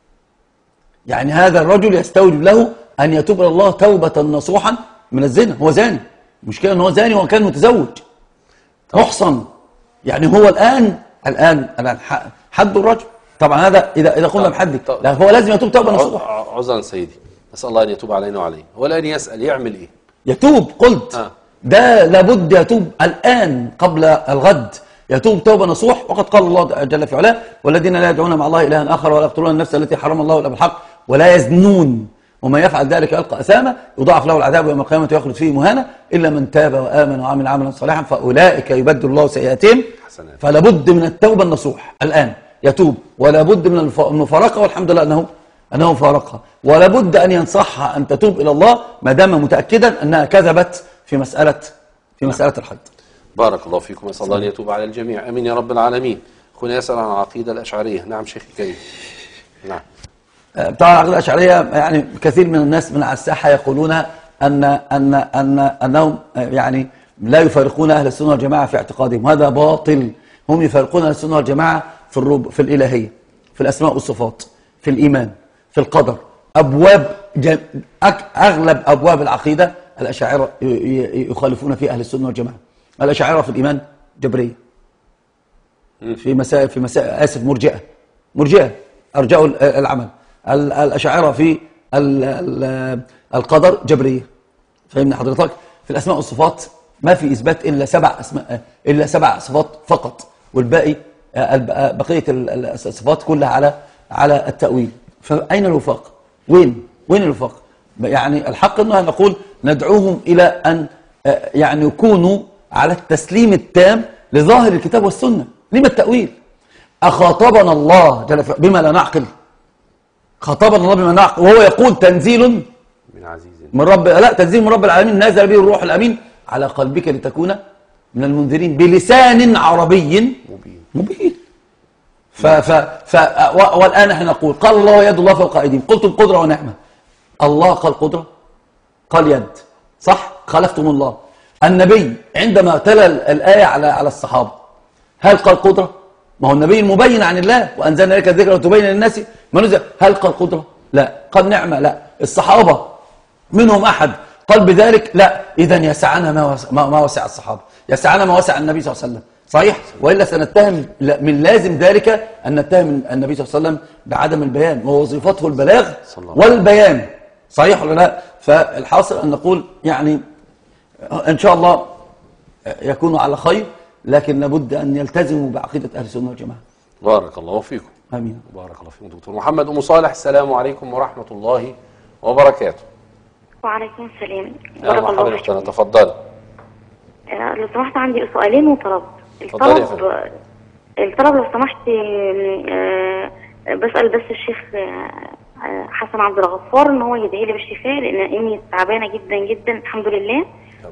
يعني هذا الرجل يستوجب له ان يتوب الى الله توبه نصوحا من الزنا. هو زاني، المشكله ان هو زاني وكان متزوج محصن. يعني هو الان الان الان حد الرجل طبعا. هذا اذا اذا قلنا بحد، لا هو لازم يتوب توبه نصوحا. عذرا سيدي، نسال الله ان يتوب علينا وعليه. هو الان يسال يعمل ايه؟ يتوب. قلت آه. ده لابد يتوب الان قبل الغد، يتوب توبه نصوح. وقد قال الله جل في علاه: والذين لا يدعون مع الله الها اخر ولا يقتلون النفس التي حرم الله الا بالحق ولا يزنون ومن يفعل ذلك يلقى اثاما يضاعف له العذاب يوم القيامه ويخلد فيه مهانا الا من تاب وامن وعمل عملا صالحا فاولئك يبدل الله سيئاتهم. فلا بد من التوبه النصوح الان، يتوب، ولا بد من المفارقه، والحمد لله انه انه فارقها، ولا بد ان ينصحها ان تتوب الى الله ما دام متاكدا انها كذبت في مساله في مساله الحد. بارك الله فيكم، نسال الله ان يتوب على الجميع، امين يا رب العالمين. اخونا يسال عن العقيده الاشعريه. نعم شيخ الكريم. نعم. بتاع العقيده الاشعريه، يعني كثير من الناس من على الساحه يقولون ان ان ان انهم يعني لا يفارقون اهل السنه والجماعه في اعتقادهم. هذا باطل. هم يفارقون اهل السنه والجماعه في الرب في الالهيه، في الاسماء والصفات، في الايمان، في القدر. ابواب جم... اغلب ابواب العقيده الاشاعره يخالفون في اهل السنه والجماعه. الاشاعره في الايمان جبريه. في مسائل في مسائل اسف مرجئه مرجئه ارجعوا العمل. الاشاعره في القدر جبريه. فهمنا حضرتك؟ في الاسماء والصفات ما في اثبات الا سبع اسماء الا سبع صفات فقط، والباقي بقيه الصفات كلها على على التاويل. فاين الوفاق؟ وين وين الوفاق؟ يعني الحق انه نقول ندعوهم الى ان يعني يكونوا على التسليم التام لظاهر الكتاب والسنه. لما التاويل؟ اخاطبنا الله جل بما لا نعقل. خاطبنا الله بما نعقل وهو يقول تنزيل من عزيز من رب لا تنزيل من رب العالمين نازل به الروح الامين على قلبك لتكون من المنذرين بلسان عربي مبين مبين. ف ف ف والان احنا نقول قال الله يد الله فوق ايديهم. قلتم قدره ونعمه. الله قال قدره، قال يد، صح؟ خلقتم الله. النبي عندما تلا الايه على على الصحابه هل قال قدره؟ ما هو النبي المبين عن الله وانزلنا اليك الذكر وتبين للناس ما نزل. هل قال قدره؟ لا. قال نعمه؟ لا. الصحابه منهم احد قال بذلك؟ لا. اذا يسعنا ما وسع, ما وسع الصحابه، يسعنا ما وسع النبي صلى الله عليه وسلم، صحيح؟ والا سنتهم من لازم ذلك ان نتهم النبي صلى الله عليه وسلم بعدم البيان، ووظيفته البلاغ والبيان، صحيح ولا لا؟ فالحاصل ان نقول يعني ان شاء الله يكونوا على خير، لكن لابد ان يلتزموا بعقيده اهل السنه والجماعه. بارك الله فيكم. امين. بارك الله فيكم دكتور محمد. ام صالح، السلام عليكم ورحمه الله وبركاته. وعليكم السلام. بارك الله فيك. تفضلي. آه لو سمحت عندي سؤالين وطلب. الطلب الطلب لو سمحت آه بسأل بس الشيخ آه حسن عبد الغفار ان هو يدعي لي بالشفاء، لان امي تعبانه جدا جدا الحمد لله،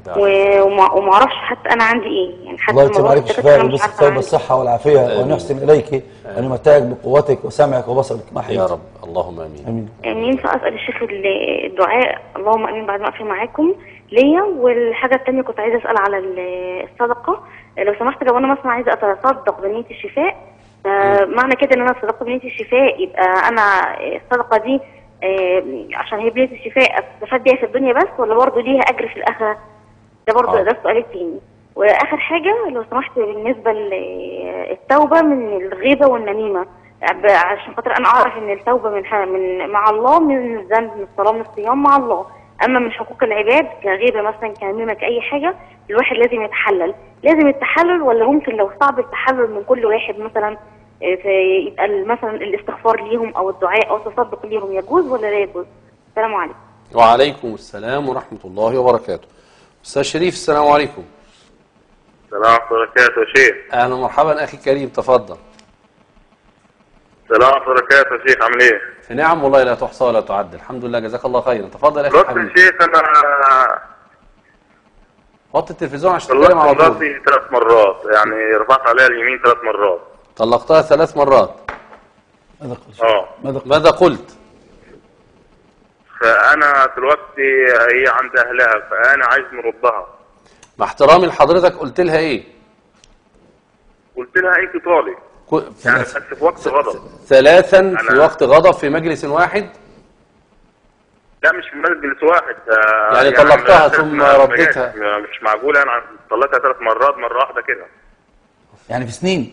وما اعرفش حتى انا عندي ايه. يعني حتى الله يتم عليك الشفاء ويبسط ثوب الصحه والعافيه وان يحسن اليك وان يمتعك بقوتك وسمعك وبصرك ما حييت يا رب. اللهم امين. امين. يعني ينفع اسال الشيخ الدعاء اللهم امين بعد ما اقفل معاكم ليا؟ والحاجه الثانيه كنت عايزه اسال على الصدقه لو سمحت. لو انا مثلا عايزه اتصدق بنيه الشفاء، معنى كده ان انا صدقت بنيه الشفاء يبقى انا الصدقه دي عشان هي بنيه الشفاء استفاد بيها في الدنيا بس، ولا برضه ليها اجر في الاخره؟ ده برضه ده السؤال الثاني. واخر حاجه لو سمحت بالنسبه للتوبه من الغيبه والنميمه، عشان خاطر انا اعرف ان التوبه من من مع الله من الذنب من الصلاه من الصيام مع الله، اما من حقوق العباد كغيبه مثلا كنميمه كاي حاجه الواحد لازم يتحلل. لازم التحلل ولا ممكن لو صعب التحلل من كل واحد مثلا يبقى مثلا الاستغفار ليهم او الدعاء او التصدق ليهم يجوز ولا لا يجوز؟ السلام عليكم. وعليكم السلام ورحمه الله وبركاته. استاذ شريف، السلام عليكم. السلام ورحمه الله وبركاته يا شيخ. اهلا ومرحبا اخي كريم، تفضل. السلام عليكم وبركاته يا شيخ، عامل ايه؟ في نعم والله لا تحصى ولا تعد، الحمد لله، جزاك الله خيرا. تفضل يا اخي دلوقتي حبيبي. يا شيخ انا وطي التلفزيون عشان طلقت تتكلم على طول. مراتي ثلاث مرات، يعني رفعت عليها اليمين ثلاث مرات. طلقتها ثلاث مرات. ماذا قلت؟ اه ماذا قلت؟ ماذا قلت؟ فانا دلوقتي هي عند اهلها، فانا عايز نردها. مع احترامي لحضرتك قلت لها ايه؟ قلت لها انت طالق، كو- يعني بس في وقت غضب. ثلاثا في أنا- وقت غضب في مجلس واحد. لا مش في مجلس واحد، آه، يعني طلقتها ما- ثم ما- ما ردتها. جاتش، مش معقول انا طلقتها ثلاث مرات مره واحده كده. يعني في سنين.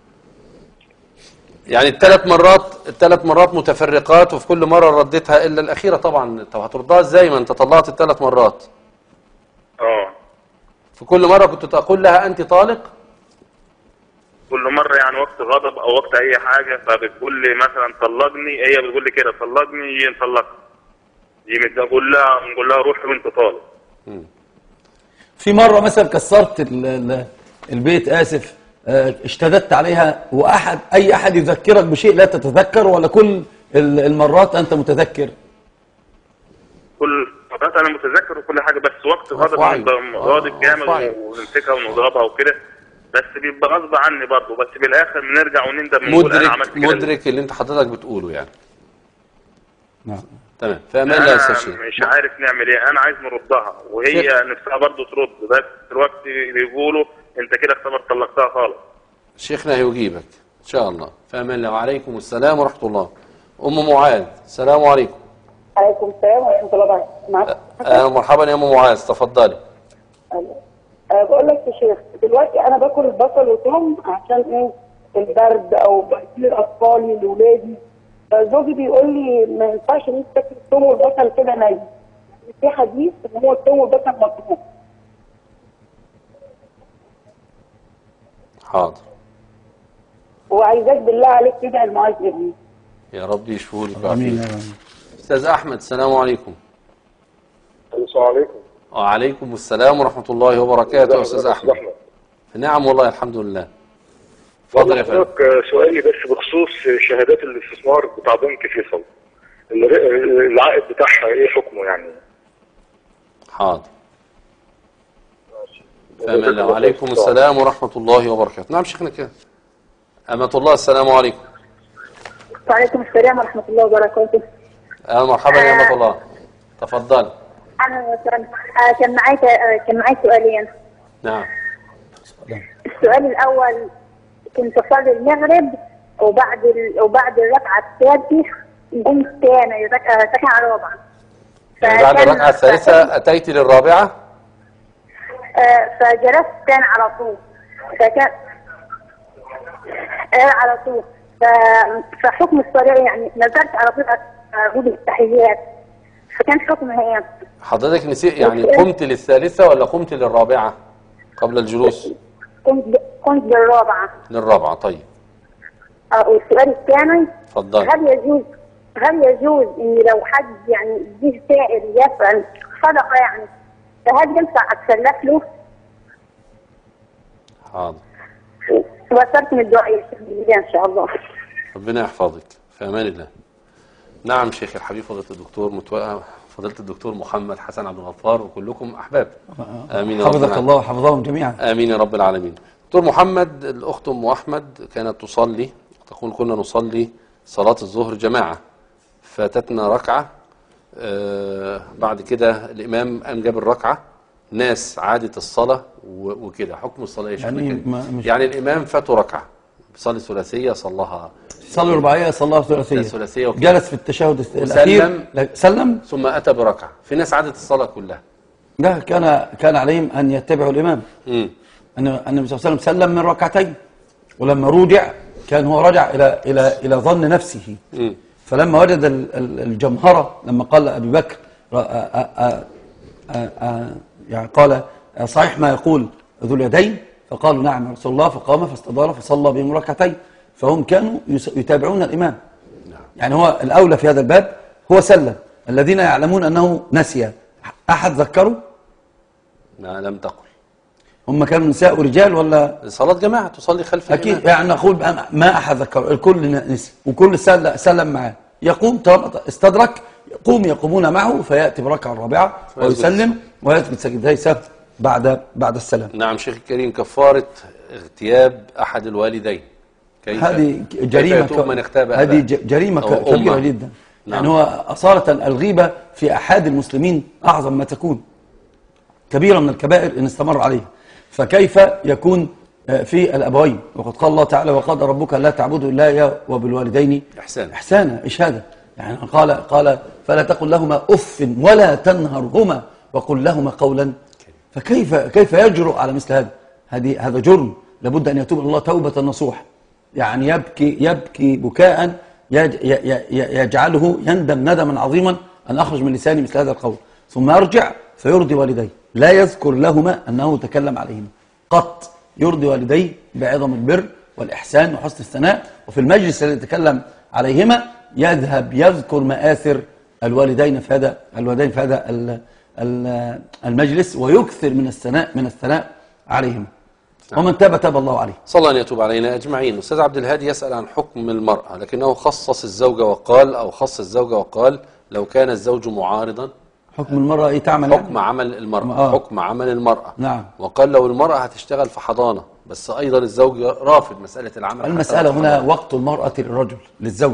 يعني الثلاث مرات الثلاث مرات متفرقات، وفي كل مرة ردتها إلا الأخيرة طبعا. طب هتردها إزاي ما أنت طلقت الثلاث مرات؟ اه في كل مرة كنت تقول لها أنت طالق؟ كل مره يعني وقت غضب او وقت اي حاجه، فبتقول لي مثلا طلقني، هي بتقول لي كده طلقني، يجي نطلق، يجي نقول لها نقول لها روحي وانت طالق. في مرة مثلا كسرت ال- ال- البيت، آسف، آه، اشتددت عليها، وأحد أي أحد يذكرك بشيء لا تتذكر، ولا كل ال- المرات أنت متذكر؟ كل مرات انا متذكر وكل حاجه، بس وقت غضب رفعي. ببقى غاضب آه، جامد رفعي. ونمسكها ونضربها وكده، بس بيبقى غصب عني برضه، بس بالاخر بنرجع ونندم ونقول انا عملت مدرك كده. مدرك اللي أنت حضرتك بتقوله يعني. نعم. تمام، في أمان الله يا أستاذ انا شيخ. مش عارف نعمل ايه، انا عايز نردها وهي شيخ. نفسها برضه ترد، بس دلوقتي بيقولوا انت كده اختبر طلقتها خالص. شيخنا هيجيبك إن شاء الله. في أمان الله. وعليكم السلام ورحمة الله. أم معاذ، السلام عليكم. عليكم السلام ورحمة الله وبركاته. معاك أهلا ومرحبا يا أم معاذ، تفضلي. أه بقول لك يا شيخ، دلوقتي أنا باكل البصل والثوم عشان إيه؟ البرد أو بأكل أطفالي لأولادي. فزوجي بيقول لي ما ينفعش إن أنت تاكل الثوم والبصل كده ني. في حديث إن هو الثوم والبصل مطبوخ. حاضر. وعايزاك بالله عليك تدعي المعاذ ابني. يا رب يشفوا لك آمين ويعافيك. يا رب. أستاذ أحمد، السلام عليكم. السلام عليكم. وعليكم السلام ورحمة الله وبركاته يا أستاذ أحمد. نعم والله الحمد لله. اتفضل يا فندم. سؤالي بس بخصوص شهادات الاستثمار بتاع بنك فيصل، العائد بتاعها ايه حكمه يعني؟ حاضر. فأمان الله. وعليكم السلام ورحمة الله وبركاته. نعم شيخنا كده. أمة الله، السلام عليكم. وعليكم السلام ورحمة الله وبركاته. أهلا مرحبا يا أمة الله. تفضل. أنا مثلا آه، كان معي آه، كان معي سؤالين. نعم. السؤال الأول، كنت أصلي المغرب وبعد ال... وبعد الركعة الثالثة قمت تاني ركعة رابعة. يعني بعد فكان- الركعة الثالثة أتيت للرابعة؟ آه، فجلست تاني على طول. فكان آه على طول. ف... فحكم الصلاة يعني نزلت على طول أقول التحيات. فكان حكمها ايه؟ حضرتك نسيت يعني قمت للثالثة ولا قمت للرابعة قبل الجلوس؟ كنت كنت بالرابعة. للرابعة. طيب آه، والسؤال الثاني، اتفضل. هل يجوز هل يجوز ان لو حد يعني جه سائل يسأل صدقة يعني، فهل ينفع اتسلف له؟ حاضر. وصلت من الدعاء يا شيخ بالله ان شاء الله. ربنا يحفظك، في أمان الله. نعم شيخ الحبيب فضيلة الدكتور متوقع فضيلة الدكتور محمد حسن عبد الغفار، وكلكم أحباب. آمين يا رب حفظك العالمين. الله وحفظهم جميعا. آمين يا رب العالمين. دكتور محمد، الأخت أم أحمد كانت تصلي، تقول كنا نصلي صلاة الظهر جماعة، فاتتنا ركعة، آه بعد كده الإمام قام جاب الركعة، ناس عادت الصلاة و- وكده حكم الصلاة يا شيخنا يعني كده؟ ما- مش- يعني الإمام فاته ركعة، بيصلي ثلاثية صلاها صلوا رباعية صلاها ثلاثية، ثلاثية وكده. جلس في التشهد الأخير لا- سلم، ثم أتى بركعة، في ناس عادت الصلاة كلها. ده كان كان عليهم أن يتبعوا الإمام. امم أن النبي صلى الله عليه وسلم سلم من ركعتين، ولما رجع كان هو رجع إلى إلى إلى ظن نفسه، امم فلما وجد ال- ال- الجمهرة، لما قال أبي بكر ر- آ- آ- آ- آ- آ- يعني قال صحيح ما يقول ذو اليدين، فقالوا نعم يا رسول الله، فقام فاستدار فصلى بهم ركعتين، فهم كانوا يس- يتابعون الإمام. يعني هو الأولى في هذا الباب هو سلم. الذين يعلمون أنه نسي، أحد ذكره؟ ما لم تقل. هم كانوا نساء ورجال ولا صلاة جماعة تصلي خلف اكيد الإمام. يعني نقول بقى ما احد ذكر، الكل نسي وكل سلم, سلم معاه، يقوم طالما استدرك يقوم يقومون معه فياتي بركعه الرابعه ويسلم ويسجد سجدتي سهو بعد بعد السلام. نعم شيخ الكريم، كفارة اغتياب احد الوالدين كيف هذه كيف جريمه يتوب من اغتاب هذه أباه ج- جريمه أو ك- كبيره أمه؟ جدا. نعم. يعني هو أصالة الغيبة في أحد المسلمين أعظم ما تكون، كبيرة من الكبائر إن استمر عليها، فكيف يكون في الأبوين؟ وقد قال الله تعالى وقضى ربك لا تعبدوا إلا إياه وبالوالدين إحسانا. إحسانا. إيش هذا؟ يعني قال قال فلا تقل لهما أف ولا تنهرهما وقل لهما قولا. فكيف كيف يجرؤ على مثل هذا؟ هذه هذا جرم، لابد أن يتوب الله توبة نصوح. يعني يبكي يبكي بكاء يجعله يندم ندما عظيما أن أخرج من لساني مثل هذا القول، ثم يرجع فيرضي والديه، لا يذكر لهما أنه تكلم عليهما قط، يرضي والديه بعظم البر والإحسان وحسن الثناء، وفي المجلس الذي تكلم عليهما يذهب يذكر مآثر الوالدين في هذا الوالدين في هذا المجلس ويكثر من الثناء من الثناء عليهما. ومن تاب تاب الله عليه. صلى الله أن يتوب علينا أجمعين. أستاذ عبد الهادي يسأل عن حكم المرأة، لكنه خصص الزوجة وقال أو خص الزوجة وقال لو كان الزوج معارضا. حكم المرأة إيه تعمل؟ حكم يعني؟ عمل المرأة. آه. حكم عمل المرأة. نعم. وقال لو المرأة هتشتغل في حضانة بس أيضا الزوج رافض مسألة العمل. المسألة هنا وقت المرأة للرجل للزوج،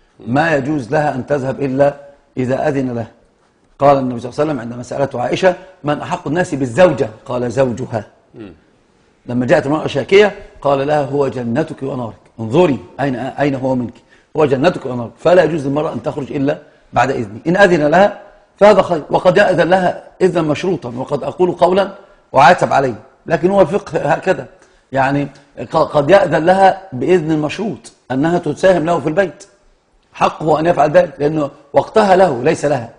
ما يجوز لها أن تذهب إلا إذا أذن له. قال النبي صلى الله عليه وسلم عندما سألته عائشة من أحق الناس بالزوجة؟ قال زوجها. م. لما جاءت المرأة شاكية قال لها هو جنتك ونارك، انظري أين أين هو منك، هو جنتك ونارك. فلا يجوز للمرأة أن تخرج إلا بعد إذنه، إن أذن لها فهذا خير، وقد يأذن لها إذنا مشروطا، وقد أقول قولا وعاتب عليه، لكن هو الفقه هكذا، يعني قد يأذن لها بإذن مشروط أنها تساهم له في البيت، حقه أن يفعل ذلك لأنه وقتها له ليس لها،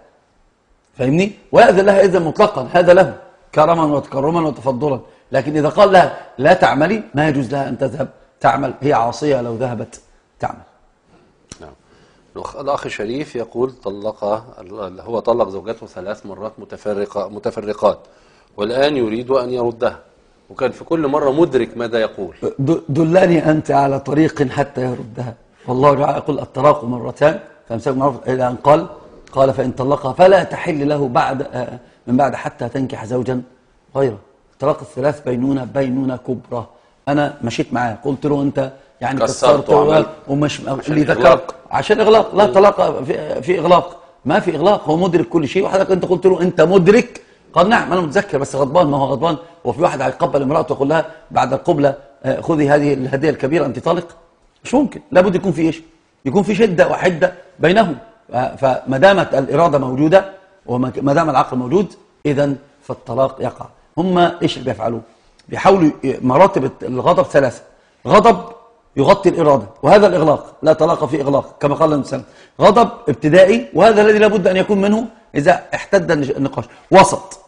فاهمني؟ ويأذن لها إذن مطلقا هذا له كرما وتكرما وتفضلا، لكن إذا قال لها لا تعملي ما يجوز لها أن تذهب تعمل، هي عاصية لو ذهبت تعمل. نعم. الأخ شريف يقول طلق هو طلق زوجته ثلاث مرات متفرقة متفرقات والآن يريد أن يردها، وكان في كل مرة مدرك ماذا يقول. دلني أنت على طريق حتى يردها، والله تعالى يقول الطلاق مرتان فامسك معروف إلى أن قال قال فإن طلقها فلا تحل له بعد من بعد حتى تنكح زوجا غيره. طلاق الثلاث بينونة بينونة كبرى. أنا مشيت معاه قلت له أنت يعني كسرت ومش اللي ذكر عشان إغلاق، لا طلاق في, في إغلاق، ما في إغلاق، هو مدرك كل شيء، وحضرتك أنت قلت له أنت مدرك، قال نعم أنا متذكر بس غضبان، ما هو غضبان وفي واحد هيقبل امرأته ويقول لها بعد القبلة خذي هذه الهدية الكبيرة أنت طالق؟ مش ممكن، لابد يكون في إيش؟ يكون في شدة وحدة بينهم، فما دامت الإرادة موجودة وما دام العقل موجود إذا فالطلاق يقع. هم إيش اللي بيفعلوه؟ بيحاولوا مراتب الغضب ثلاثة، غضب يغطي الإرادة وهذا الإغلاق، لا طلاق في إغلاق كما قال الإنسان، غضب ابتدائي وهذا الذي لابد أن يكون منه إذا احتد النقاش، وسط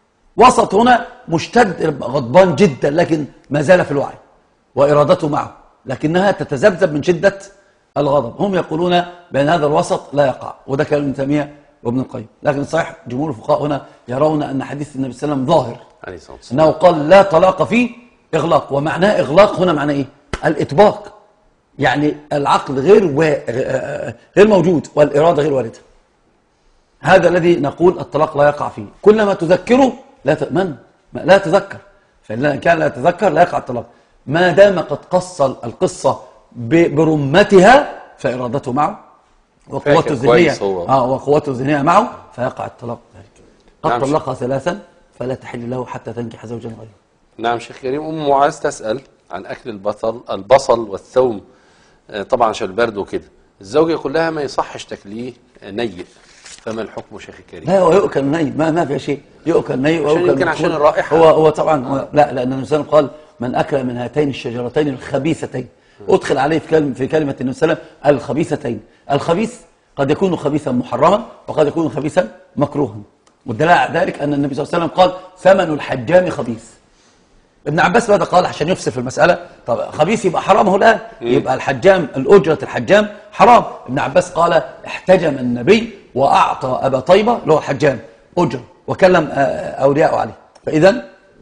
وسط هنا مشتد غضبان جدا لكن ما زال في الوعي وإرادته معه لكنها تتذبذب من شدة الغضب. هم يقولون بأن هذا الوسط لا يقع، وده كلام ابن تيمية وابن القيم، لكن صحيح جمهور الفقهاء هنا يرون أن حديث النبي صلى الله عليه وسلم ظاهر أنه قال لا طلاق فيه إغلاق، ومعناه إغلاق هنا معناه إيه؟ الإطباق، يعني العقل غير و... غير موجود والإرادة غير واردة. هذا الذي نقول الطلاق لا يقع فيه، كلما تذكره لا ت... من لا تذكر، فإن كان لا يتذكر لا يقع الطلاق، ما دام قد قص القصة ب... برمتها فإرادته معه وقوته الذهنية اه وقوته الذهنية معه فيقع الطلاق ذلك. قد نعم طلقها ثلاثا فلا تحل له حتى تنكح زوجا غيره. نعم شيخ كريم. أم معاذ تسأل عن أكل البصل البصل والثوم طبعا عشان البرد وكده، الزوجة يقول لها ما يصحش تاكليه ني، فما الحكم شيخ الكريم؟ لا هو يؤكل ني، ما ما في شيء، يؤكل ني ويؤكل يمكن عشان الرائحة. هو هو طبعا هو لا لأن الإنسان قال من أكل من هاتين الشجرتين الخبيثتين، أدخل عليه في كلمة في كلمة النبي صلى الله عليه وسلم الخبيثتين. الخبيث قد يكون خبيثا محرما وقد يكون خبيثا مكروها، والدليل على ذلك أن النبي صلى الله عليه وسلم قال ثمن الحجام خبيث. ابن عباس ماذا قال عشان يفصل في المسألة؟ طب خبيث يبقى حرام هو الآن، يبقى الحجام الأجرة الحجام حرام. ابن عباس قال احتجم النبي وأعطى أبا طيبة اللي هو الحجام أجرة وكلم أولياءه عليه، فإذا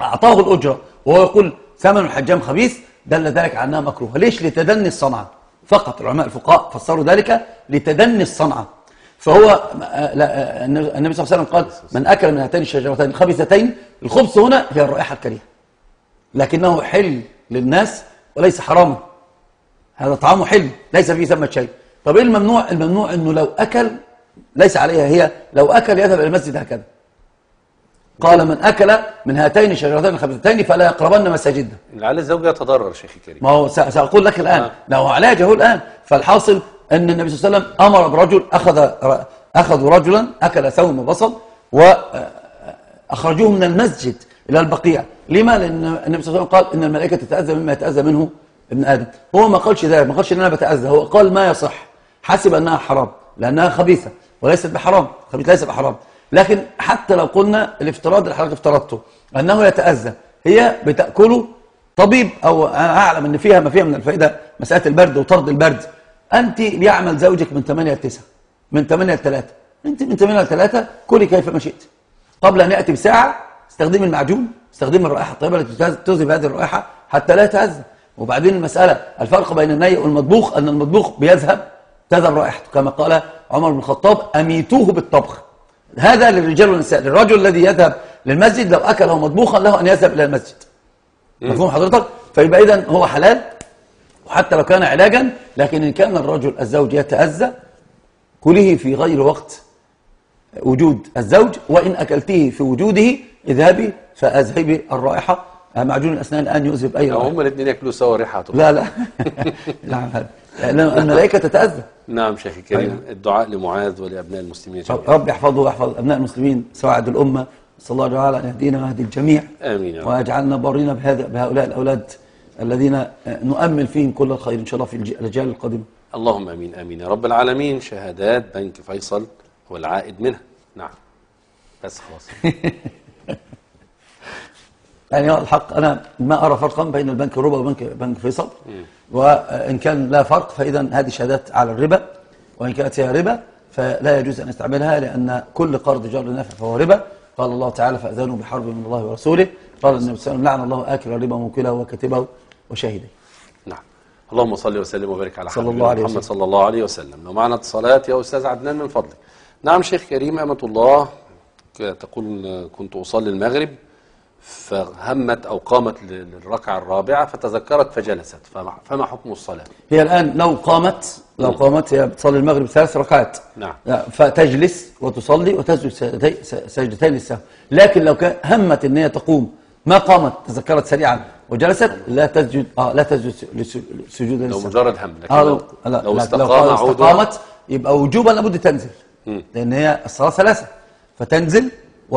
أعطاه الأجرة وهو يقول ثمن الحجام خبيث، دل ذلك على أنها مكروهة. ليش؟ لتدني الصنعة فقط. العلماء الفقهاء فسروا ذلك لتدني الصنعة. فهو النبي صلى الله عليه وسلم قال من أكل من هاتين الشجرتين الخبيثتين، الخبث هنا هي الرائحة الكريهة، لكنه حل للناس وليس حراما. هذا طعامه حل ليس فيه ثمة شيء. طب ايه الممنوع؟ الممنوع انه لو اكل ليس عليها هي، لو اكل يذهب الى المسجد هكذا. قال من اكل من هاتين الشجرتين الخبيثتين فلا يقربن مساجدنا. لعل الزوج يتضرر شيخي الكريم. ما هو ساقول لك الان آه. لو علاجه الان. فالحاصل ان النبي صلى الله عليه وسلم امر برجل اخذ اخذوا رجلا اكل ثوم وبصل واخرجوه من المسجد الى البقيع. لما؟ لان النبي صلى الله عليه وسلم قال ان الملائكه تتاذى مما يتاذى منه ابن ادم. هو ما قالش ذلك، ما قالش ان انا بتاذى، هو قال ما يصح، حسب انها حرام لانها خبيثه وليست بحرام، خبيث ليس بحرام. لكن حتى لو قلنا الافتراض اللي حضرتك افترضته انه يتاذى، هي بتاكله طبيب، او انا اعلم ان فيها ما فيها من الفائده مساله البرد وطرد البرد. انت ليعمل زوجك من ثمانية ل تسعة، من ثمانية ل ثلاثة، انت من ثمانية ل ثلاثة كلي كيفما شئت. قبل ان ياتي بساعه استخدمي المعجون، استخدمي الرائحه الطيبه التي تذهب هذه الرائحه حتى لا يتاذى. وبعدين المساله الفرق بين الني والمطبوخ ان المطبوخ بيذهب تذهب رائحته، كما قال عمر بن الخطاب اميتوه بالطبخ. هذا للرجال والنساء. للرجل الذي يذهب للمسجد لو اكله مطبوخا له ان يذهب الى المسجد. مفهوم حضرتك؟ فيبقى اذا هو حلال وحتى لو كان علاجا. لكن ان كان الرجل الزوج يتاذى كله في غير وقت وجود الزوج، وان اكلته في وجوده اذهبي فاذهبي الرائحه. معجون الاسنان الان يذهب اي رائحه. هم الاثنين ياكلوا سوا ريحه. لا لا لا الملائكه تتاذى. نعم شيخي الكريم. الدعاء لمعاذ ولابناء المسلمين جميعا. رب يحفظه ويحفظ ابناء المسلمين، سواعد الامه. صلى الله تعالى ان يهدينا ويهدي الجميع. امين يا رب. ويجعلنا بارين بهذا بهؤلاء الاولاد الذين نؤمل فيهم كل الخير ان شاء الله في الاجيال القادمه. اللهم امين امين يا رب العالمين. شهادات بنك فيصل هو العائد منها. نعم بس خلاص. يعني الحق انا ما ارى فرقا بين البنك الربا وبنك بنك فيصل. م. وان كان لا فرق فاذا هذه شهادات على الربا، وان كانت هي ربا فلا يجوز ان نستعملها، لان كل قرض جار نافع فهو ربا. قال الله تعالى فاذانوا بحرب من الله ورسوله. قال النبي صلى الله عليه وسلم لعن الله اكل الربا وموكله وكاتبه وشاهده. نعم. اللهم صل وسلم وبارك على صلى الله حبيبنا عليه محمد وسلم. صلى الله عليه وسلم. لو معنا اتصالات يا استاذ عدنان من فضلك. نعم شيخ كريم. امة الله تقول كنت اصلي المغرب فهمت أو قامت للركعة الرابعة فتذكرت فجلست، فما حكم الصلاة؟ هي الآن لو قامت لو قامت هي بتصلي المغرب ثلاث ركعات. نعم. فتجلس وتصلي وتسجد سجدتين للسهو. لكن لو كان همت ان هي تقوم ما قامت تذكرت سريعا وجلست لا تسجد اه لا تسجد سجود لو مجرد هم. لكن آه لو, لا لو لا استقام لو استقامت يبقى وجوبا لابد تنزل. م. لأن هي الصلاة ثلاثة، فتنزل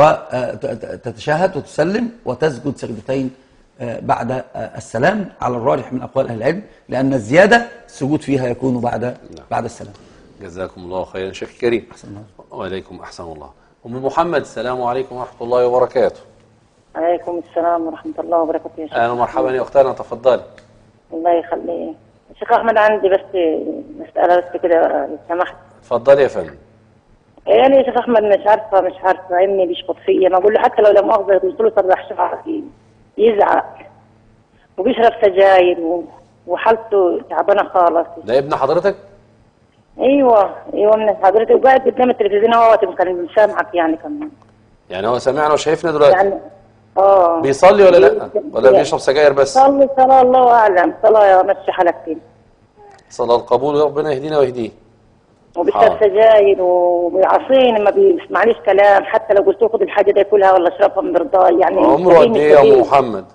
وتتشهد وتسلم وتسجد سجدتين بعد السلام على الراجح من أقوال أهل العلم، لأن الزيادة السجود فيها يكون بعد نعم. بعد السلام. جزاكم الله خيرا شيخ كريم. وعليكم أحسن الله. أم محمد السلام عليكم ورحمة الله وبركاته. عليكم السلام ورحمة الله وبركاته يا شيخ. أهلا مرحبا يا أختنا، تفضلي. الله يخليك. شيخ أحمد عندي بس مسألة بس كده لو سمحت. تفضلي يا فندم. يعني يا شيخ أحمد مش عارفة مش عارفة ابني بيشخط فيا، ما بقول له حتى لو لا مؤاخذة قلت له صرح شعري يزعق وبيشرب سجاير وحالته تعبانة خالص. ده ابن حضرتك؟ ايوه ايوه من حضرتك، وقاعد قدام التلفزيون اهوت كان سامعك يعني كمان. يعني هو سامعنا وشايفنا دلوقتي؟ يعني اه بيصلي ولا لا؟ ولا بيشرب سجاير بس؟ صلي صلاة الله اعلم، صلاة مشي حالك كده. صلاة القبول ربنا يهدينا ويهديه. وبيشرب سجاير وبيعصيني ما بيسمعنيش كلام، حتى لو قلت له خد الحاجة دي كلها ولا اشربها من رضاه يعني. عمره قد ايه يا ام محمد؟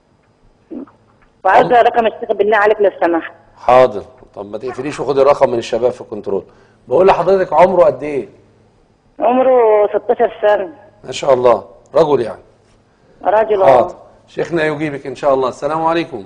وعايزة رقم الشيخ بالله عليك لو سمحت. حاضر. طب ما تقفليش وخدي الرقم من الشباب في الكنترول. بقول لحضرتك عمره قد ايه؟ عمره ستاشر سنة. ما شاء الله، رجل يعني. راجل. حاضر. شيخنا يجيبك ان شاء الله. السلام عليكم.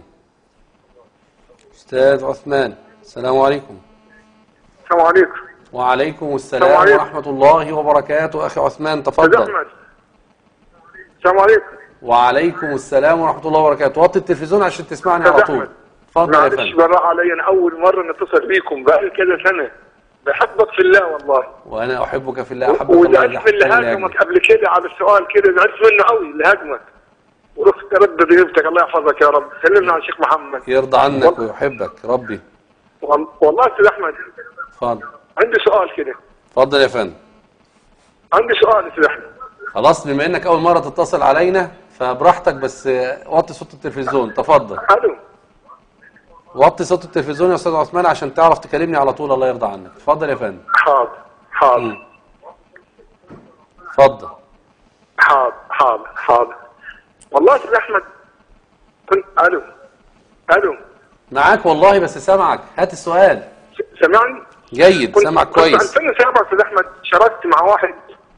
استاذ عثمان السلام عليكم. السلام عليكم. وعليكم السلام عليكم. ورحمة الله وبركاته. أخي عثمان تفضل. السلام عليكم. وعليكم السلام ورحمة الله وبركاته. وطي التلفزيون عشان تسمعني على طول. اتفضل يا فندم. معلش بالراحة علي، أنا أول مرة نتصل بيكم بقالي كذا سنة. بحبك في الله والله. وأنا أحبك في الله. أحبك الله. وزعلت من اللي هاجمك قبل كده على السؤال كده، زعلت منه قوي اللي هاجمك. ورحت ردد يفتك الله يحفظك يا رب. سلمنا على الشيخ محمد. يرضى عنك ويحبك ربي. والله يا استاذ احمد اتفضل. عندي سؤال كده. اتفضل يا فندم. عندي سؤال يا استاذ احمد. خلاص بما انك اول مره تتصل علينا فبراحتك، بس وطي صوت التلفزيون. تفضل. الو. وطي صوت التلفزيون يا استاذ عثمان عشان تعرف تكلمني على طول. الله يرضى عنك. اتفضل يا فندم. حاضر حاضر. اتفضل. حاضر حاضر حاضر. والله يا استاذ احمد كنت الو الو معاك والله بس سامعك. هات السؤال. سامعني؟ جيد سامعك كويس. كنت ألفين وسبعة يا استاذ احمد شاركت مع واحد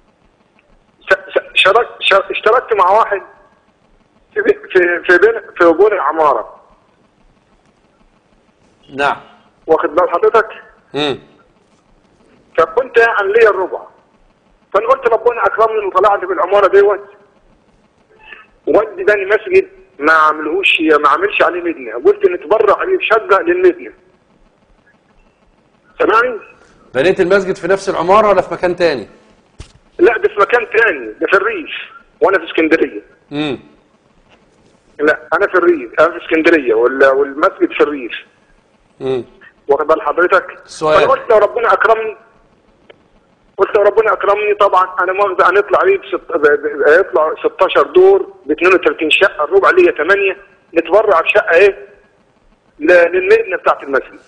شاركت اشتركت مع واحد في في في بين في بون العماره. نعم. واخد بال حضرتك؟ امم فكنت عن لي الربع. فانا قلت ربنا اكرمني وطلعت بالعماره ديت وودي داني مسجد ما عملهوش ما عملش عليه مدنه. قلت نتبرع عليه بشقه للمدنه. سامعني؟ بنيت المسجد في نفس العماره ولا في مكان تاني؟ لا ده في مكان تاني، ده في الريف وانا في اسكندريه. امم لا انا في الريف، انا في اسكندريه والمسجد في الريف. امم واخد بال حضرتك؟ السؤال. فانا قلت لو ربنا اكرمني قلت لو ربنا اكرمني طبعا انا مؤاخذه هنطلع عليه هيطلع ستاشر دور ب اثنين وثلاثين شقه، الربع ليا ثمانية، نتبرع بشقه ايه؟ للمدنه بتاعت المسجد.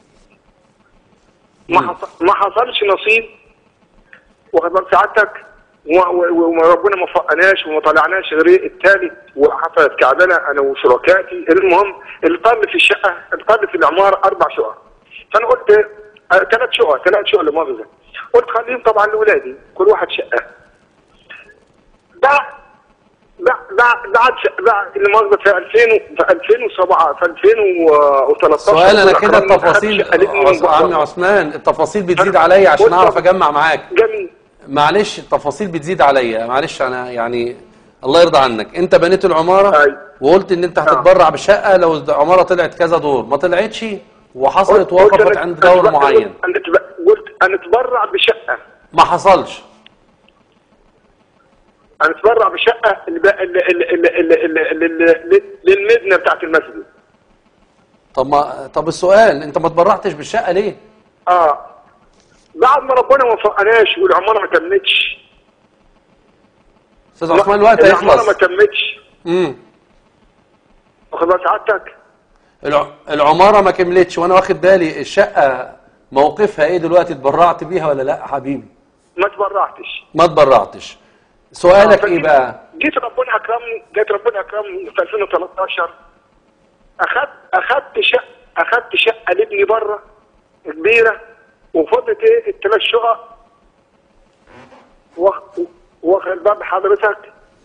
ما حصل ما حصلش نصيب. واخد بال سعادتك؟ وربنا ما فقناش وما طلعناش غير الثالث وحصلت كعبله انا وشركائي. المهم اللي طال في الشقه اللي طال في العماره اربع شقق. فانا قلت ثلاث شقق ثلاث شقق لمؤاخذه. قلت خليهم طبعا لاولادي كل واحد شقه. بعد بعد بعد بعد المؤاخذه في ألفين في ألفين وسبعة في ألفين وثلاثة عشر. سؤال انا كده التفاصيل عمي عثمان التفاصيل بتزيد عليا عشان اعرف اجمع معاك. جميل. معلش التفاصيل بتزيد عليا معلش. انا يعني الله يرضى عنك انت بنيت العماره أي. وقلت ان انت هتتبرع بشقه لو العماره طلعت كذا دور ما طلعتش وحصلت وقفت عند دور معين. قلت هنتبرع بشقه ما حصلش. هنتبرع بشقه للمدنه بتاعت المسجد. طب ما طب السؤال انت ما تبرعتش بالشقه ليه؟ اه بعد ما ربنا ما وفقناش والعماره ما تمتش. استاذ عثمان الوقت هيخلص. العماره ما تمتش. امم واخد بال سعادتك؟ العماره ما كملتش وانا واخد بالي. الشقه موقفها ايه دلوقتي؟ اتبرعت بيها ولا لا حبيبي؟ ما تبرعتش. ما تبرعتش. سؤالك آه ايه بقى؟ جيت ربنا اكرمني جيت ربنا اكرمني في ألفين وثلاثة عشر. اخدت اخدت شقه اخدت شقه لابني بره كبيره وفضلت ايه الثلاث شقق. واخد بال حضرتك؟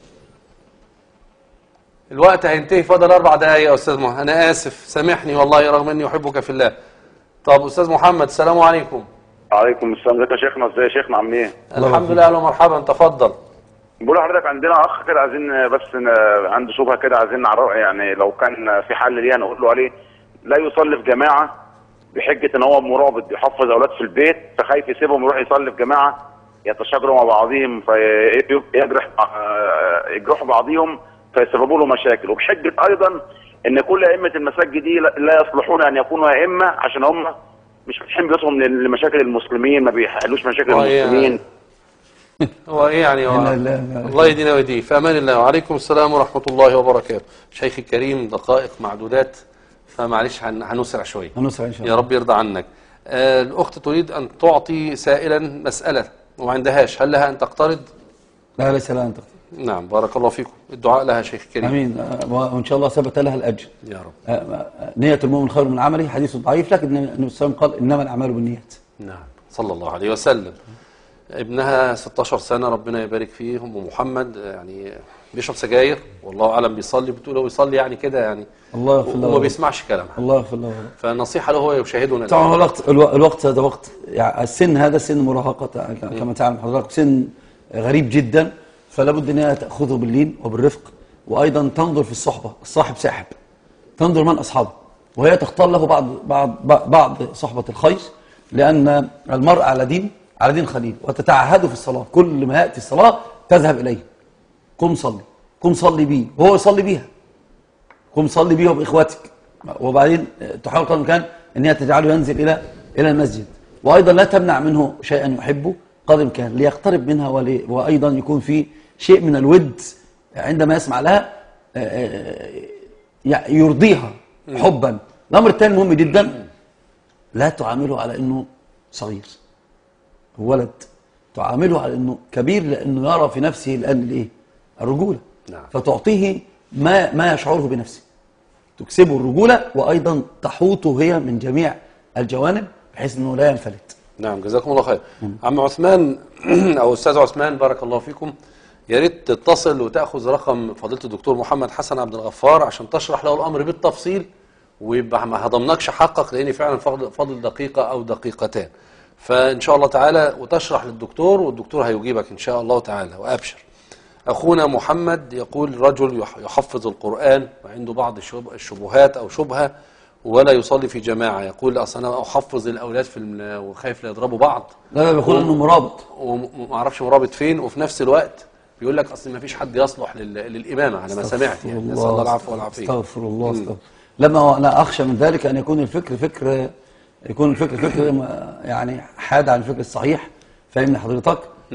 الوقت هينتهي. فاضل اربع دقايق يا استاذ محمد. انا اسف سامحني والله رغم اني احبك في الله. طب استاذ محمد السلام عليكم. وعليكم السلام. ازيك يا شيخنا؟ ازاي يا شيخنا عاملين ايه؟ الحمد لله. اهلا ومرحبا. تفضل. بقول لحضرتك عندنا اخ كده عايزين بس عنده شبهه كده عايزين نعرف يعني لو كان في حل ليها نقول له عليه. لا يصلي في جماعه بحجه ان هو مرابط يحفظ اولاد في البيت فخايف يسيبهم يروح يصلي في جماعه يتشاجروا مع بعضهم فيجرح يجرحوا بعضهم فيسببوا له مشاكل. وبحجه ايضا ان كل ائمه المساجد دي لا يصلحون ان يكونوا ائمه عشان هم مش فاتحين بيوتهم لمشاكل المسلمين ما بيحلوش مشاكل المسلمين. هو ايه يعني هو الله يدينا ويديه. في امان الله. وعليكم السلام ورحمه الله وبركاته. شيخي الكريم دقائق معدودات فمعلش هنسرع شويه. هنسرع ان شاء الله. يا رب يرضى عنك. آه الاخت تريد ان تعطي سائلا مساله وما عندهاش. هل لها ان تقترض؟ لا ليس لها ان تقترض. نعم بارك الله فيكم. الدعاء لها شيخ الكريم. امين. وان شاء الله ثبت لها الاجر يا رب. نية المؤمن خير من عمله حديث ضعيف لكن النبي صلى الله عليه وسلم قال انما الاعمال بالنيات. نعم صلى الله عليه وسلم. ابنها ستاشر سنة ربنا يبارك فيه. ام محمد يعني بيشرب سجاير والله اعلم بيصلي. بتقول هو يصلي يعني كده يعني الله يغفر له وما بيسمعش كلامها. الله يغفر له. فالنصيحه له هو يشاهدنا. طبعا الوقت الوقت هذا وقت يعني السن هذا سن مراهقه كما تعلم حضرتك سن غريب جدا فلا بد انها تاخذه باللين وبالرفق وايضا تنظر في الصحبه. الصاحب ساحب تنظر من اصحابه وهي تختار له بعض بعض بعض صحبه الخير لان المرء على دين على دين خليل وتتعهد في الصلاه كل ما ياتي الصلاه تذهب اليه. قم صلي قم صلي بيه وهو يصلي بيها، قم صلي بيه وبإخواتك، وبعدين تحاول قدر الإمكان أن هي تجعله ينزل إلى إلى المسجد، وأيضا لا تمنع منه شيئا يحبه قدر الإمكان ليقترب منها، وأيضا يكون في شيء من الود عندما يسمع لها يرضيها حبا. الأمر الثاني مهم جدا، لا تعامله على أنه صغير ولد، تعامله على أنه كبير، لأنه يرى في نفسه الآن الإيه؟ الرجولة. نعم. فتعطيه ما ما يشعره بنفسه، تكسبه الرجولة، وأيضا تحوطه هي من جميع الجوانب بحيث أنه لا ينفلت. نعم، جزاكم الله خير. عم عثمان أو أستاذ عثمان بارك الله فيكم، يا ريت تتصل وتأخذ رقم فضيلة الدكتور محمد حسن عبد الغفار عشان تشرح له الأمر بالتفصيل، ويبقى ما هضمناكش حقك، لأن فعلا فاضل فاضل دقيقة أو دقيقتان، فإن شاء الله تعالى وتشرح للدكتور والدكتور هيجيبك إن شاء الله تعالى، وأبشر. أخونا محمد يقول رجل يحفظ القرآن وعنده بعض الشبهات أو شبهة ولا يصلي في جماعة، يقول أصل أنا أحفظ الأولاد في وخايف لا يضربوا بعض. لا لا بيقول إنه مرابط، وما أعرفش مرابط فين، وفي نفس الوقت بيقول لك أصل ما فيش حد يصلح للإمامة على ما سمعت، يعني نسأل الله العفو والعافية. استغفر الله استغفر. لما أنا أخشى من ذلك أن يكون الفكر فكر يكون الفكر فكر يعني حاد عن الفكر الصحيح، فاهمني حضرتك؟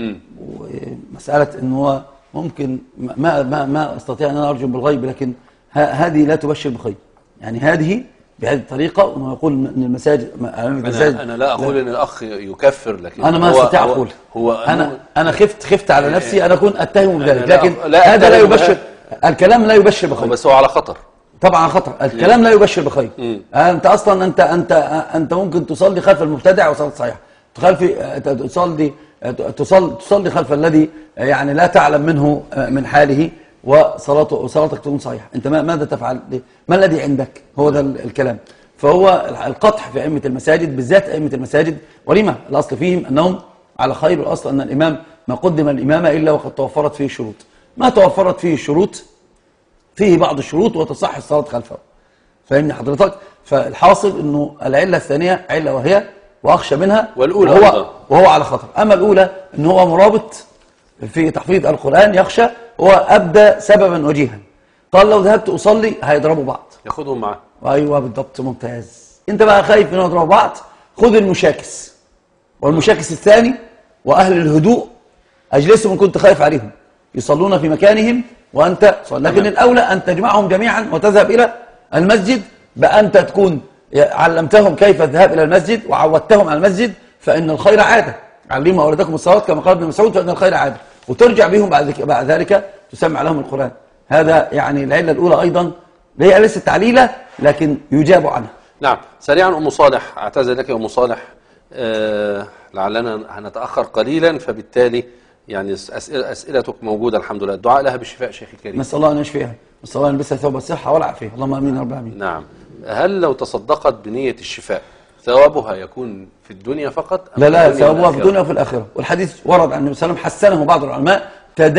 ومسألة إن هو ممكن ما ما ما استطيع ان انا ارجو بالغيب، لكن هذه لا تبشر بخير، يعني هذه بهذه الطريقه انه يقول ان المساجد أنا, انا لا اقول ان الاخ يكفر، لكن انا ما استطيع اقول هو انا انا خفت خفت على نفسي ان اكون اتهم بذلك، لكن لا هذا لا يبشر، الكلام لا يبشر بخير، بس هو على خطر طبعا خطر، الكلام لا يبشر بخير. انت اصلا انت انت انت ممكن تصلي خلف المبتدع وصلاه صحيحه، تخلفي تصلي تصلي تصلي خلف الذي يعني لا تعلم منه من حاله، وصلاته وصلاتك تكون صحيحه. انت ماذا تفعل؟ ما الذي عندك؟ هو ده الكلام. فهو القطح في ائمه المساجد، بالذات ائمه المساجد، ولما الاصل فيهم انهم على خير، الاصل ان الامام ما قدم الامامه الا وقد توفرت فيه الشروط، ما توفرت فيه الشروط فيه بعض الشروط وتصح الصلاه خلفه. فاهمني حضرتك؟ فالحاصل انه العله الثانيه عله وهي واخشى منها، والاولى وهو, وهو على خطر. اما الاولى ان هو مرابط في تحفيظ القران يخشى، هو ابدى سببا وجيها، قال لو ذهبت اصلي هيضربوا بعض، ياخدهم معاه. ايوه بالضبط، ممتاز. انت بقى خايف انهم يضربوا بعض، خذ المشاكس، والمشاكس الثاني واهل الهدوء اجلسهم ان كنت خايف عليهم، يصلون في مكانهم وانت صلي. لكن الاولى ان تجمعهم جميعا وتذهب الى المسجد، بأنت تكون علمتهم كيف الذهاب إلى المسجد وعودتهم على المسجد، فإن الخير عادة. علموا أولادكم الصلاة كما قال ابن مسعود، فإن الخير عادة، وترجع بهم بعد بعد ذلك تسمع لهم القرآن. هذا يعني العلة الأولى أيضا، هي ليست تعليلة لكن يجاب عنها. نعم. سريعا أم صالح، أعتذر لك يا أم صالح، آه لعلنا هنتأخر قليلا، فبالتالي يعني أسئلة أسئلتك موجودة الحمد لله. الدعاء لها بالشفاء شيخي الكريم. نسأل الله أن يشفيها، نسأل الله أن يلبسها ثوب الصحة والعافية، اللهم آمين رب العالمين. نعم. هل لو تصدقت بنية الشفاء ثوابها يكون في الدنيا فقط؟ لا لا، ثوابها في الدنيا وفي الآخرة، والحديث ورد عن النبي صلى الله عليه وسلم حسنه بعض العلماء،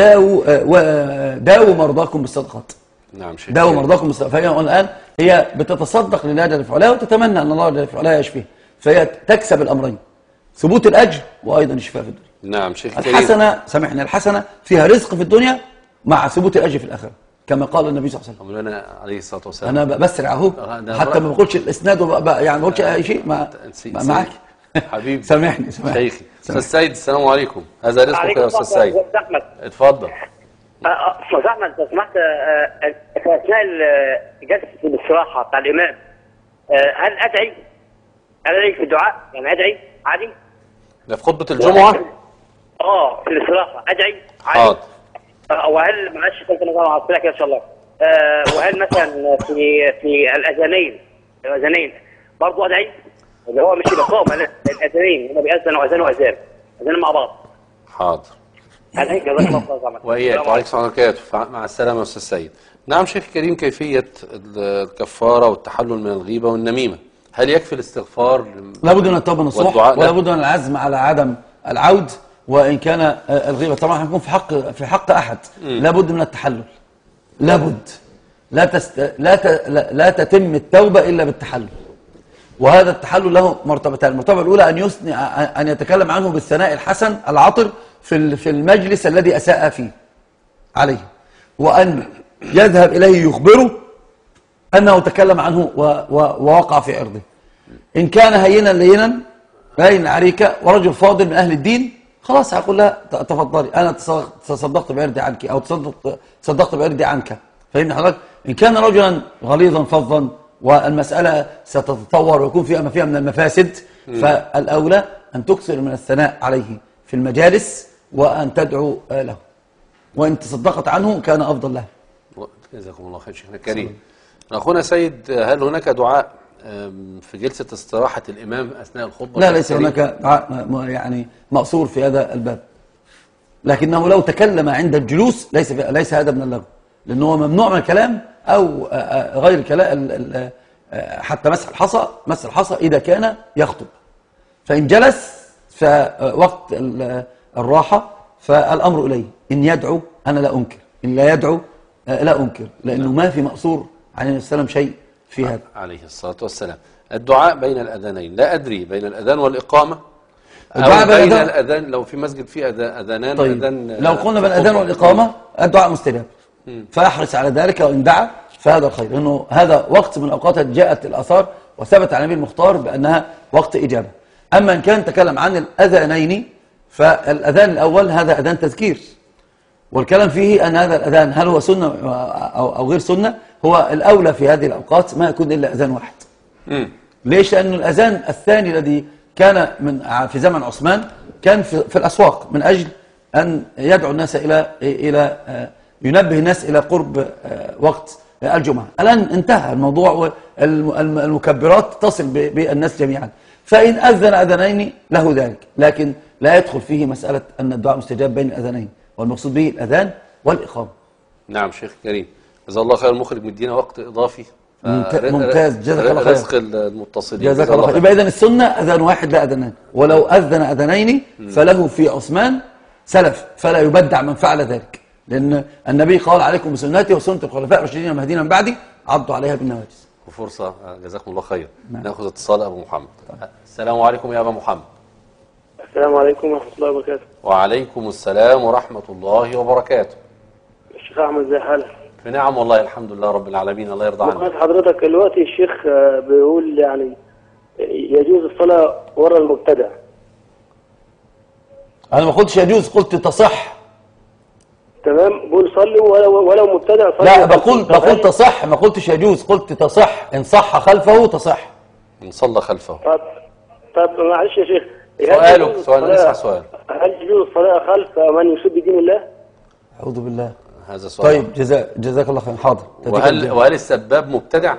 تداووا داووا مرضاكم بالصدقات. نعم شيخ. داووا مرضاكم بالصدقات. فهي الآن هي بتتصدق لله جل في علاه، وتتمنى أن الله جل في علاه يشفيها، فهي تكسب الأمرين، ثبوت الأجر وأيضا الشفاء في الدنيا. نعم شيخ الكريم. الحسنة سامحني، الحسنة فيها رزق في الدنيا مع ثبوت الأجر في الآخرة، كما قال النبي صلى الله عليه وسلم. مولانا عليه الصلاة والسلام. أنا بسرع أهو، حتى ما بقولش الإسناد وبقى يعني ما بقولش أي شيء ما معاك. حبيبي سامحني سامحني. شيخي. أستاذ سيد السلام عليكم، هذا رزقك يا أستاذ سيد. أحمد. اتفضل. أستاذ أحمد لو سمحت، في أثناء جلسة الاستراحة بتاع الإمام، هل أدعي؟ هل أدعي في الدعاء؟ يعني أدعي عادي؟ ده في خطبة الجمعة؟ اه في الاستراحة أدعي عادي؟ حاضر. وهل معلش كنت نظام عصرك إن شاء الله، أه وهل مثلا في في الأذانين الأذانين برضه أدعي؟ اللي هو مش الإقامة، لا الأذانين هم بيأذنوا أذان وأذان أذان مع بعض. حاضر. أدعي جزاك الله خير. وإياك وعليكم السلام وبركاته. مع السلامة يا أستاذ سيد. نعم شيخ كريم، كيفية الكفارة والتحلل من الغيبة والنميمة، هل يكفي الاستغفار؟ لابد من التوبة النصوح، ولابد من العزم على عدم العود، وإن كان الغيبة طبعا هيكون في حق في حق أحد، لابد من التحلل، لابد لا تست... لا ت... لا تتم التوبة إلا بالتحلل، وهذا التحلل له مرتبتان. المرتبة الأولى أن يثني أن يتكلم عنه بالثناء الحسن العطر في في المجلس الذي أساء فيه عليه، وأن يذهب إليه يخبره أنه تكلم عنه و و ووقع في عرضه. إن كان هينا لينا باين عريكة ورجل فاضل من أهل الدين، خلاص هقول لها تفضلي أنا تصدقت بعرضي عنك أو تصدقت تصدقت بعرضي عنك. فهمني حضرتك؟ إن كان رجلا غليظا فظا والمسألة ستتطور ويكون فيها ما فيها من المفاسد، فالأولى أن تكثر من الثناء عليه في المجالس وأن تدعو له، وإن تصدقت عنه كان أفضل له. جزاكم الله خير شيخنا الكريم. أخونا سيد، هل هناك دعاء في جلسة استراحة الإمام أثناء الخطبة؟ لا، ليس هناك دعاء يعني مقصور في هذا الباب، لكنه لو تكلم عند الجلوس ليس ليس هذا من اللغو، لأنه هو ممنوع من الكلام أو غير الكلام، حتى مسح الحصى مسح الحصى إذا كان يخطب. فإن جلس فوقت الراحة فالأمر إليه، إن يدعو أنا لا أنكر، إن لا يدعو لا أنكر، لأنه ما في مقصور عليه السلام شيء في هذا عليه الصلاة والسلام. الدعاء بين الأذانين، لا أدري بين الأذان والإقامة أو بين الأذان، لو في مسجد فيه أذانان. طيب أذان لو قلنا بين الأذان والإقامة الدعاء مستجاب، فيحرص على ذلك، وإن دعا فهذا خير، لأنه هذا وقت من أوقات جاءت الآثار وثبت عن النبي المختار بأنها وقت إجابة. أما إن كان تكلم عن الأذانين فالأذان الأول هذا أذان تذكير، والكلام فيه أن هذا الأذان هل هو سنة أو غير سنة، هو الأولى في هذه الأوقات ما يكون إلا أذان واحد. مم. ليش؟ لأن الأذان الثاني الذي كان من في زمن عثمان كان في, في الأسواق من أجل أن يدعو الناس إلى إلى ينبه الناس إلى قرب وقت الجمعة. الآن انتهى الموضوع والمكبرات تصل بالناس جميعا، فإن أذن أذانين له ذلك، لكن لا يدخل فيه مسألة أن الدعاء مستجاب بين الأذانين، والمقصود به الأذان والإقامة. نعم شيخ كريم، جزا الله خير. المخرج مدينا وقت إضافي ممتاز، جزاك الله خير. رزق المتصلين، جزاك الله خير. يبقى إذن السنة أذان واحد لا أذانين، ولو أذن أذانين فله في عثمان سلف، فلا يبدع من فعل ذلك، لأن النبي قال عليكم بسنتي وسنة الخلفاء الراشدين المهديين من بعدي عضوا عليها بالنواجذ. وفرصة، جزاكم الله خير. نعم. ناخذ اتصال أبو محمد. السلام عليكم يا أبا محمد. السلام عليكم ورحمة الله وبركاته. وعليكم السلام ورحمة الله وبركاته. الشيخ أحمد زي حالك؟ في نعم والله الحمد لله رب العالمين، الله يرضى عنك. حضرتك دلوقتي الشيخ بيقول يعني يجوز الصلاة ورا المبتدع. أنا ما قلتش يجوز، قلت تصح. تمام، بقول صلي ولو ولو مبتدع صلي. لا، بقول بقول تصح، ما قلتش يجوز، قلت تصح، إن صح خلفه تصح. إن صلى خلفه. طب طب معلش يا شيخ، سؤالك سؤال نسمع سؤال. هل يجوز الصلاة خلف من يسب دين الله؟ أعوذ بالله. هذا سؤال. طيب جزاك جزاك الله خير. حاضر. وهل وهل السباب مبتدع؟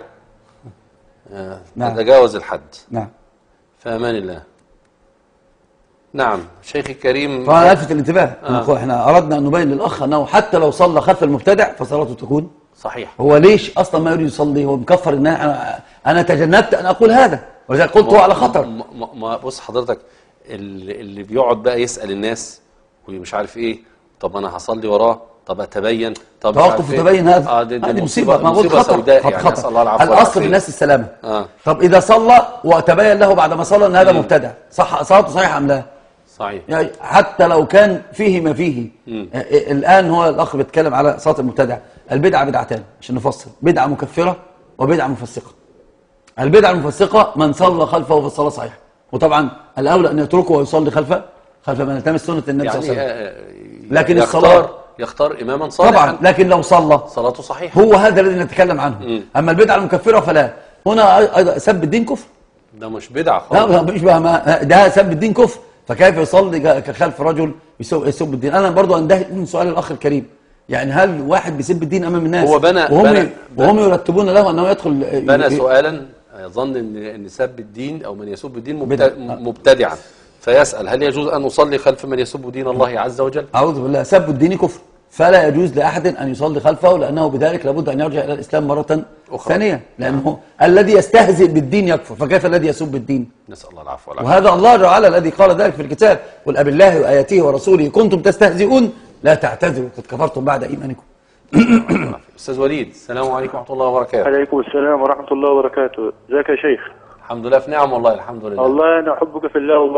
آه نعم. تتجاوز الحد. نعم. في أمان الله. نعم شيخي الكريم. طبعا ألفت الانتباه، آه. احنا أردنا أن نبين للأخ أنه حتى لو صلى خلف المبتدع فصلاته تكون صحيح. هو ليش أصلا ما يريد يصلي؟ هو مكفر إن أنا أنا تجنبت أن أقول هذا، ولذلك قلت هو على خطر. ما, ما بص حضرتك، اللي, اللي بيقعد بقى يسأل الناس ومش عارف إيه، طب أنا هصلي وراه، طب أتبين، طب توقف وتبين، هذا آه دي, دي هذه مصيبة, مصيبة, مصيبة سوداء خطر. يعني. خطر. نسأل الله العفو الأصل والعافية. في الناس السلامة. آه. طب إذا صلى وتبين له بعد ما صلى أن هذا مبتدع، صح صلاته صحيحة أم لا؟ صحيح. يعني حتى لو كان فيه ما فيه. مم. الآن هو الأخ بيتكلم على صلاة المبتدع. البدعة بدعتان عشان نفصل، بدعة مكفرة وبدعة مفسقة. البدعة المفسقة من صلى خلفه في الصلاة صحيحة، وطبعا الأولى أن يتركه ويصلي خلفه خلف من التمس سنة النبي يعني صلى الله عليه وسلم. لكن يختار الصلاة يختار إماما صالحا طبعا، لكن لو صلى صلاته صحيحة، هو هذا الذي نتكلم عنه. مم. أما البدعة المكفرة فلا. هنا أيضا سب الدين كفر. ده مش بدعة خالص. لا مش بقى، ده سب الدين كفر، فكيف يصلي كخلف رجل يسب الدين؟ أنا برضو أنتهي من سؤال الأخ الكريم، يعني هل واحد بيسب الدين أمام الناس هو بنى وهم, بنى وهم يرتبون له أنه يدخل بنى ي... سؤالا يظن أن أن سب الدين أو من يسب الدين مبت... مبتدعا، فيسأل هل يجوز أن أصلي خلف من يسب دين الله عز وجل؟ أعوذ بالله. سب الدين كفر، فلا يجوز لأحد أن يصلي خلفه، لأنه بذلك لابد أن يرجع إلى الإسلام مرة أخرى. ثانية، لأنه الذي يستهزئ بالدين يكفر، فكيف الذي يسب الدين؟ نسأل الله العفو والعافية. وهذا الله تعالى الذي قال ذلك في الكتاب: قل أب الله وآياته ورسوله كنتم تستهزئون لا تعتذروا قد كفرتم بعد إيمانكم. أستاذ وليد، السلام عليكم ورحمة الله وبركاته. عليكم السلام ورحمة الله وبركاته. ازيك يا شيخ؟ الحمد لله في نعم والله الحمد لله. والله أنا أحبك في الله والله.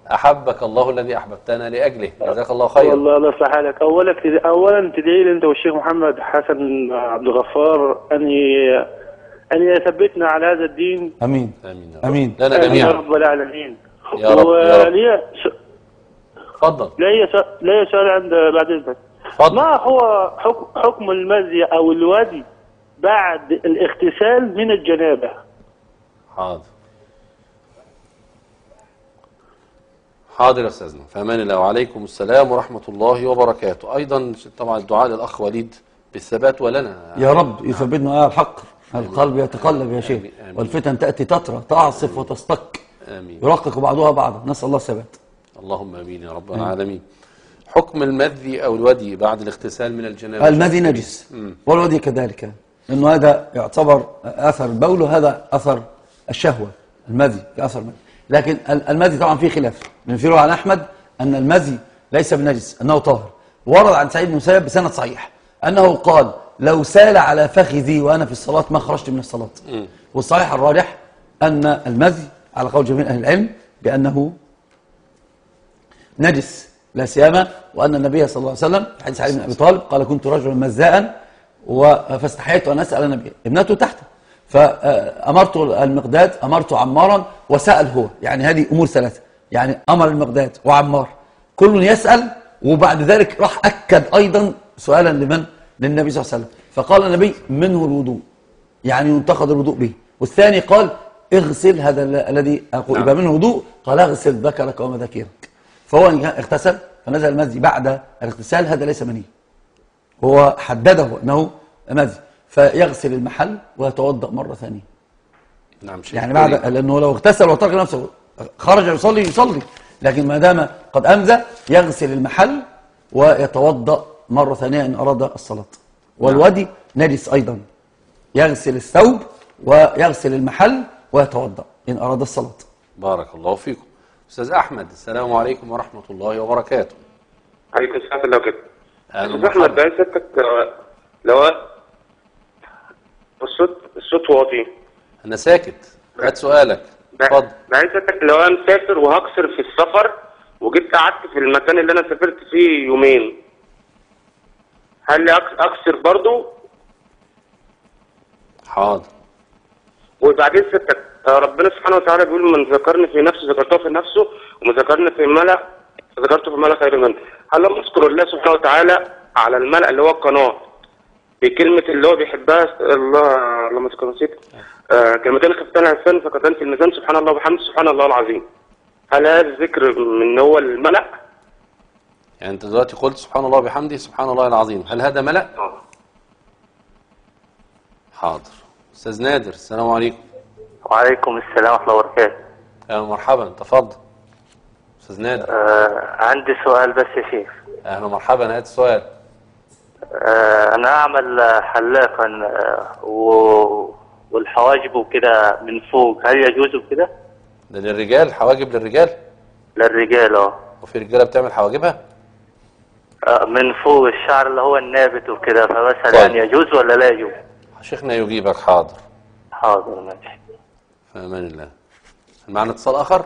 أحبك الله الذي أحببتنا لأجله. جزاك الله خير. والله الله يصلح حالك. اولا اولا تدعي لي انت والشيخ محمد حسن عبد الغفار ان ان يثبتنا على هذا الدين. امين امين امين لنا جميعا يا رب العالمين. يا رب يا رب. ولي اتفضل. لا لا سؤال عند بعد اذنك. ما هو حكم حكم المزي او الودي بعد الاغتسال من الجنابه؟ حاضر حاضر يا استاذنا، في امان الله. وعليكم السلام ورحمه الله وبركاته. ايضا طبعا الدعاء للاخ وليد بالثبات ولنا يا رب يثبتنا على الحق. القلب يتقلب يا شيخ، والفتن تاتي تترى تعصف وتستك، امين، يرقق بعضها بعضا، نسال الله الثبات. اللهم امين يا رب العالمين. حكم المذي او الودي بعد الاغتسال من الجنابه. المذي نجس والودي كذلك، لانه هذا يعتبر اثر البول وهذا اثر الشهوه. المذي كاثر المذي، لكن المذي طبعا فيه خلاف، من في روايه عن احمد ان المذي ليس بنجس، انه طاهر. ورد عن سعيد بن المسيب بسند صحيح انه قال: لو سال على فخذي وانا في الصلاه ما خرجت من الصلاه. م. والصحيح الراجح ان المذي على قول جميع اهل العلم بانه نجس، لا سيما وان النبي صلى الله عليه وسلم في حديث علي بن ابي طالب قال: كنت رجلا مزاء فاستحييت ان اسال النبي، ابنته تحته، فامرت المقداد امرت عمارا وسال هو، يعني هذه امور ثلاثه، يعني امر المقداد وعمار كل يسال، وبعد ذلك راح اكد ايضا سؤالا لمن؟ للنبي صلى الله عليه وسلم، فقال النبي: منه الوضوء، يعني ينتقد الوضوء به. والثاني قال: اغسل هذا الذي اقول يبقى منه الوضوء، قال: اغسل ذكرك ومذاكيرك. فهو اغتسل فنزل المذي بعد الاغتسال، هذا ليس مني، هو حدده انه مذي، فيغسل المحل ويتوضا مره ثانيه. نعم شيخ. يعني بعد، لانه لو اغتسل وترك نفسه خرج يصلي يصلي، لكن ما دام قد امذى يغسل المحل ويتوضا مره ثانيه ان اراد الصلاه. والودي نجس ايضا، يغسل الثوب ويغسل المحل ويتوضا ان اراد الصلاه. بارك الله فيكم. استاذ احمد، السلام عليكم ورحمه الله وبركاته. عليكم السلام ورحمه الله وبركاته. استاذ احمد، بعد سيادتك لو الصوت الصوت واطي. انا ساكت، هات سؤالك. اتفضل. بعد سيادتك لو انا مسافر وهقصر في السفر وجيت قعدت في المكان اللي انا سافرت فيه يومين، هل اقصر برضو؟ حاضر. وبعدين سيادتك ربنا سبحانه وتعالى بيقول: من ذكرني في نفسه ذكرته في نفسه، ومن ذكرني في ملأ ذكرته في ملأ خير منه. هل لما اذكر الله سبحانه وتعالى على الملأ اللي هو القناه بكلمه اللي هو بيحبها، الله اللهم اذكر نسيت آه كلمتين خفتان الانسان فقدان في الميزان، سبحان الله وبحمده سبحان الله العظيم، هل هذا الذكر من هو الملأ؟ يعني انت دلوقتي قلت سبحان الله وبحمده سبحان الله العظيم، هل هذا ملأ؟ حاضر. استاذ نادر، السلام عليكم. وعليكم السلام ورحمه الله وبركاته. اهلا ومرحبا، تفضل استاذ نادر. آه عندي سؤال بس يا شيخ. اهلا ومرحبا، هات السؤال. آه انا اعمل حلاقا آه و... والحواجب وكده من فوق، هل يجوز كده؟ ده للرجال، حواجب للرجال؟ للرجال اه. وفي رجاله بتعمل حواجبها؟ آه من فوق الشعر اللي هو النابت وكده، فمثلا طيب. يعني يجوز ولا لا يجوز؟ شيخنا يجيبك. حاضر حاضر ماشي. في امان الله. معنا اتصال اخر؟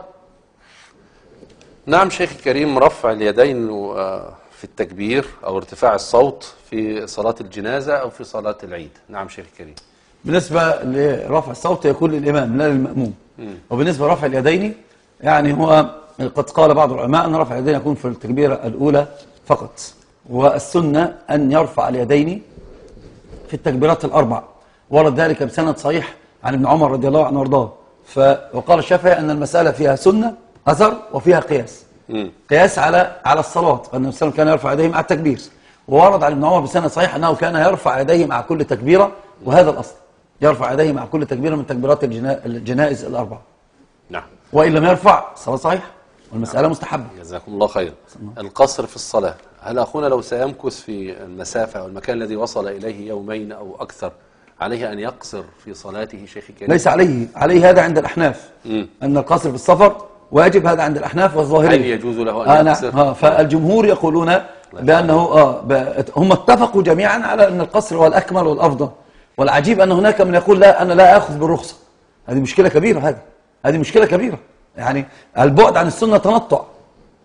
نعم شيخ الكريم، رفع اليدين في التكبير او ارتفاع الصوت في صلاة الجنازة او في صلاة العيد. نعم شيخ الكريم. بالنسبة لرفع الصوت يكون للإمام لا للمأموم. م. وبالنسبة لرفع اليدين يعني هو قد قال بعض العلماء أن رفع اليدين يكون في التكبيرة الأولى فقط، والسنة أن يرفع اليدين في التكبيرات الأربع، ورد ذلك بسند صحيح عن ابن عمر رضي الله عنه وارضاه. وقال الشافعي أن المسألة فيها سنة أثر وفيها قياس. م. قياس على على الصلاة، فأن النبي صلى الله عليه وسلم كان يرفع يديه مع التكبير، وورد عن ابن عمر بسند صحيح أنه كان يرفع يديه مع كل تكبيرة، وهذا الأصل، يرفع يديه مع كل تكبيرة من تكبيرات الجنائز الأربعة. نعم. وإن لم يرفع الصلاة صحيحة والمسألة مستحبة. جزاكم الله خير. القصر في الصلاة، هل أخونا لو سيمكث في المسافة أو المكان الذي وصل إليه يومين أو أكثر عليه أن يقصر في صلاته شيخ الكريم؟ ليس عليه، عليه هذا عند الأحناف. م. أن القصر في السفر واجب، هذا عند الأحناف والظاهرية. هل يجوز له أن آه يقصر؟ نعم. آه فالجمهور يقولون بأنه آه هم اتفقوا جميعا على أن القصر هو الأكمل والأفضل. والعجيب أن هناك من يقول لا أنا لا أخذ بالرخصة. هذه مشكلة كبيرة، هذه هذه مشكلة كبيرة. يعني البعد عن السنة تنطع،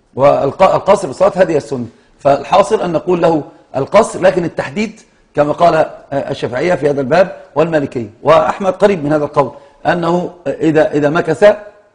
والقصر بالصلاة هذه السنة. فالحاصل أن نقول له القصر، لكن التحديد كما قال الشافعية في هذا الباب والمالكية وأحمد قريب من هذا القول، أنه إذا إذا مكث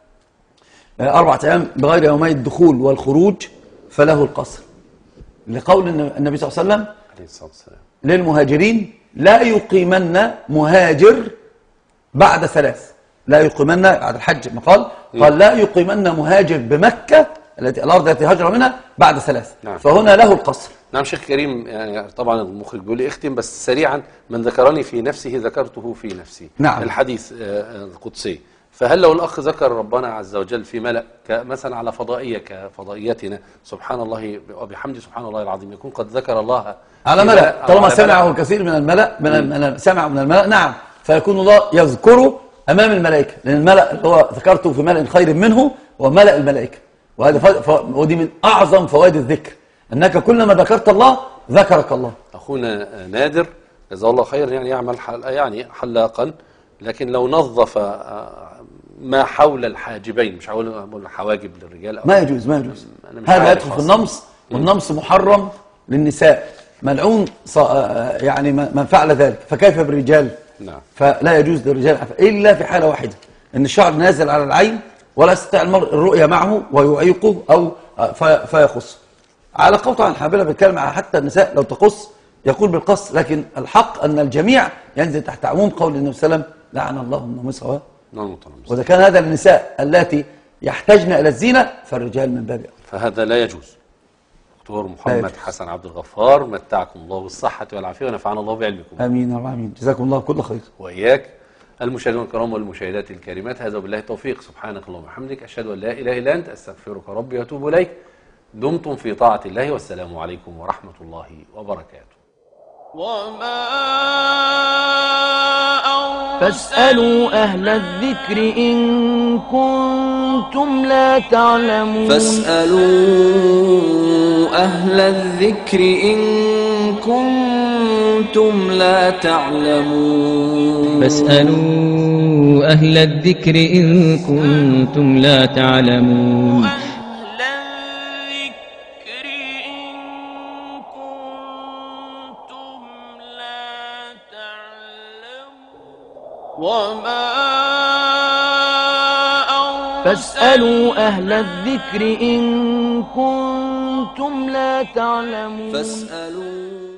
أربعة أيام بغير يومي الدخول والخروج فله القصر، لقول النبي صلى الله عليه وسلم للمهاجرين لا يقيمن مهاجر بعد ثلاث، لا يقيمن بعد الحج ما قال قال لا يقيمن مهاجر بمكة التي الأرض التي هاجر منها بعد ثلاث. نعم. فهنا له القصر. نعم شيخ كريم، يعني طبعا المخرج بيقول لي اختم بس سريعا، من ذكرني في نفسه ذكرته في نفسي. نعم. الحديث القدسي، فهل لو الأخ ذكر ربنا عز وجل في ملأ مثلا على فضائية كفضائيتنا سبحان الله وبحمده سبحان الله العظيم، يكون قد ذكر الله على ملأ طالما سمعه كثير من الملأ من سمع من الملأ، نعم، فيكون الله يذكره أمام الملائكة، لأن الملأ اللي هو ذكرته في ملأ خير منه وملأ الملائكة، وهذا ف... ودي من أعظم فوائد الذكر، أنك كلما ذكرت الله ذكرك الله. أخونا نادر جزاه الله خير يعني يعمل حل... يعني حلاقا، لكن لو نظف ما حول الحاجبين، مش هقول حواجب للرجال ما يجوز ما يجوز هذا يدخل في النمص، والنمص محرم للنساء، ملعون يعني من فعل ذلك، فكيف بالرجال؟ نعم. فلا يجوز للرجال إلا في حالة واحدة، أن الشعر نازل على العين ولا يستطيع المرء الرؤية معه ويعيقه أو في فيخص. على قول عن الحنابلة بيتكلم على حتى النساء لو تقص يقول بالقص، لكن الحق أن الجميع ينزل تحت عموم قول النبي صلى الله عليه وسلم لعن الله النامصة والمتنمصة. وإذا كان هذا للنساء التي يحتاجن إلى الزينة فالرجال من باب أولى، فهذا لا يجوز. دكتور محمد حسن عبد الغفار، متعكم الله بالصحة والعافية ونفعنا الله بعلمكم. آمين يا رب العالمين، جزاكم الله كل خير. وإياك. المشاهدين الكرام والمشاهدات الكريمات، هذا وبالله التوفيق، سبحانك اللهم وبحمدك، أشهد أن لا إله إلا أنت، أستغفرك ربي وأتوب إليك. دمتم في طاعة الله، والسلام عليكم ورحمة الله وبركاته. وما فاسألوا أهل الذكر إن كنتم لا تعلمون. فاسألوا أهل الذكر إن كنتم لا تعلمون. فاسألوا أهل الذكر إن كنتم لا تعلمون. وما فاسألوا أهل الذكر إن كنتم لا تعلمون. فاسألوا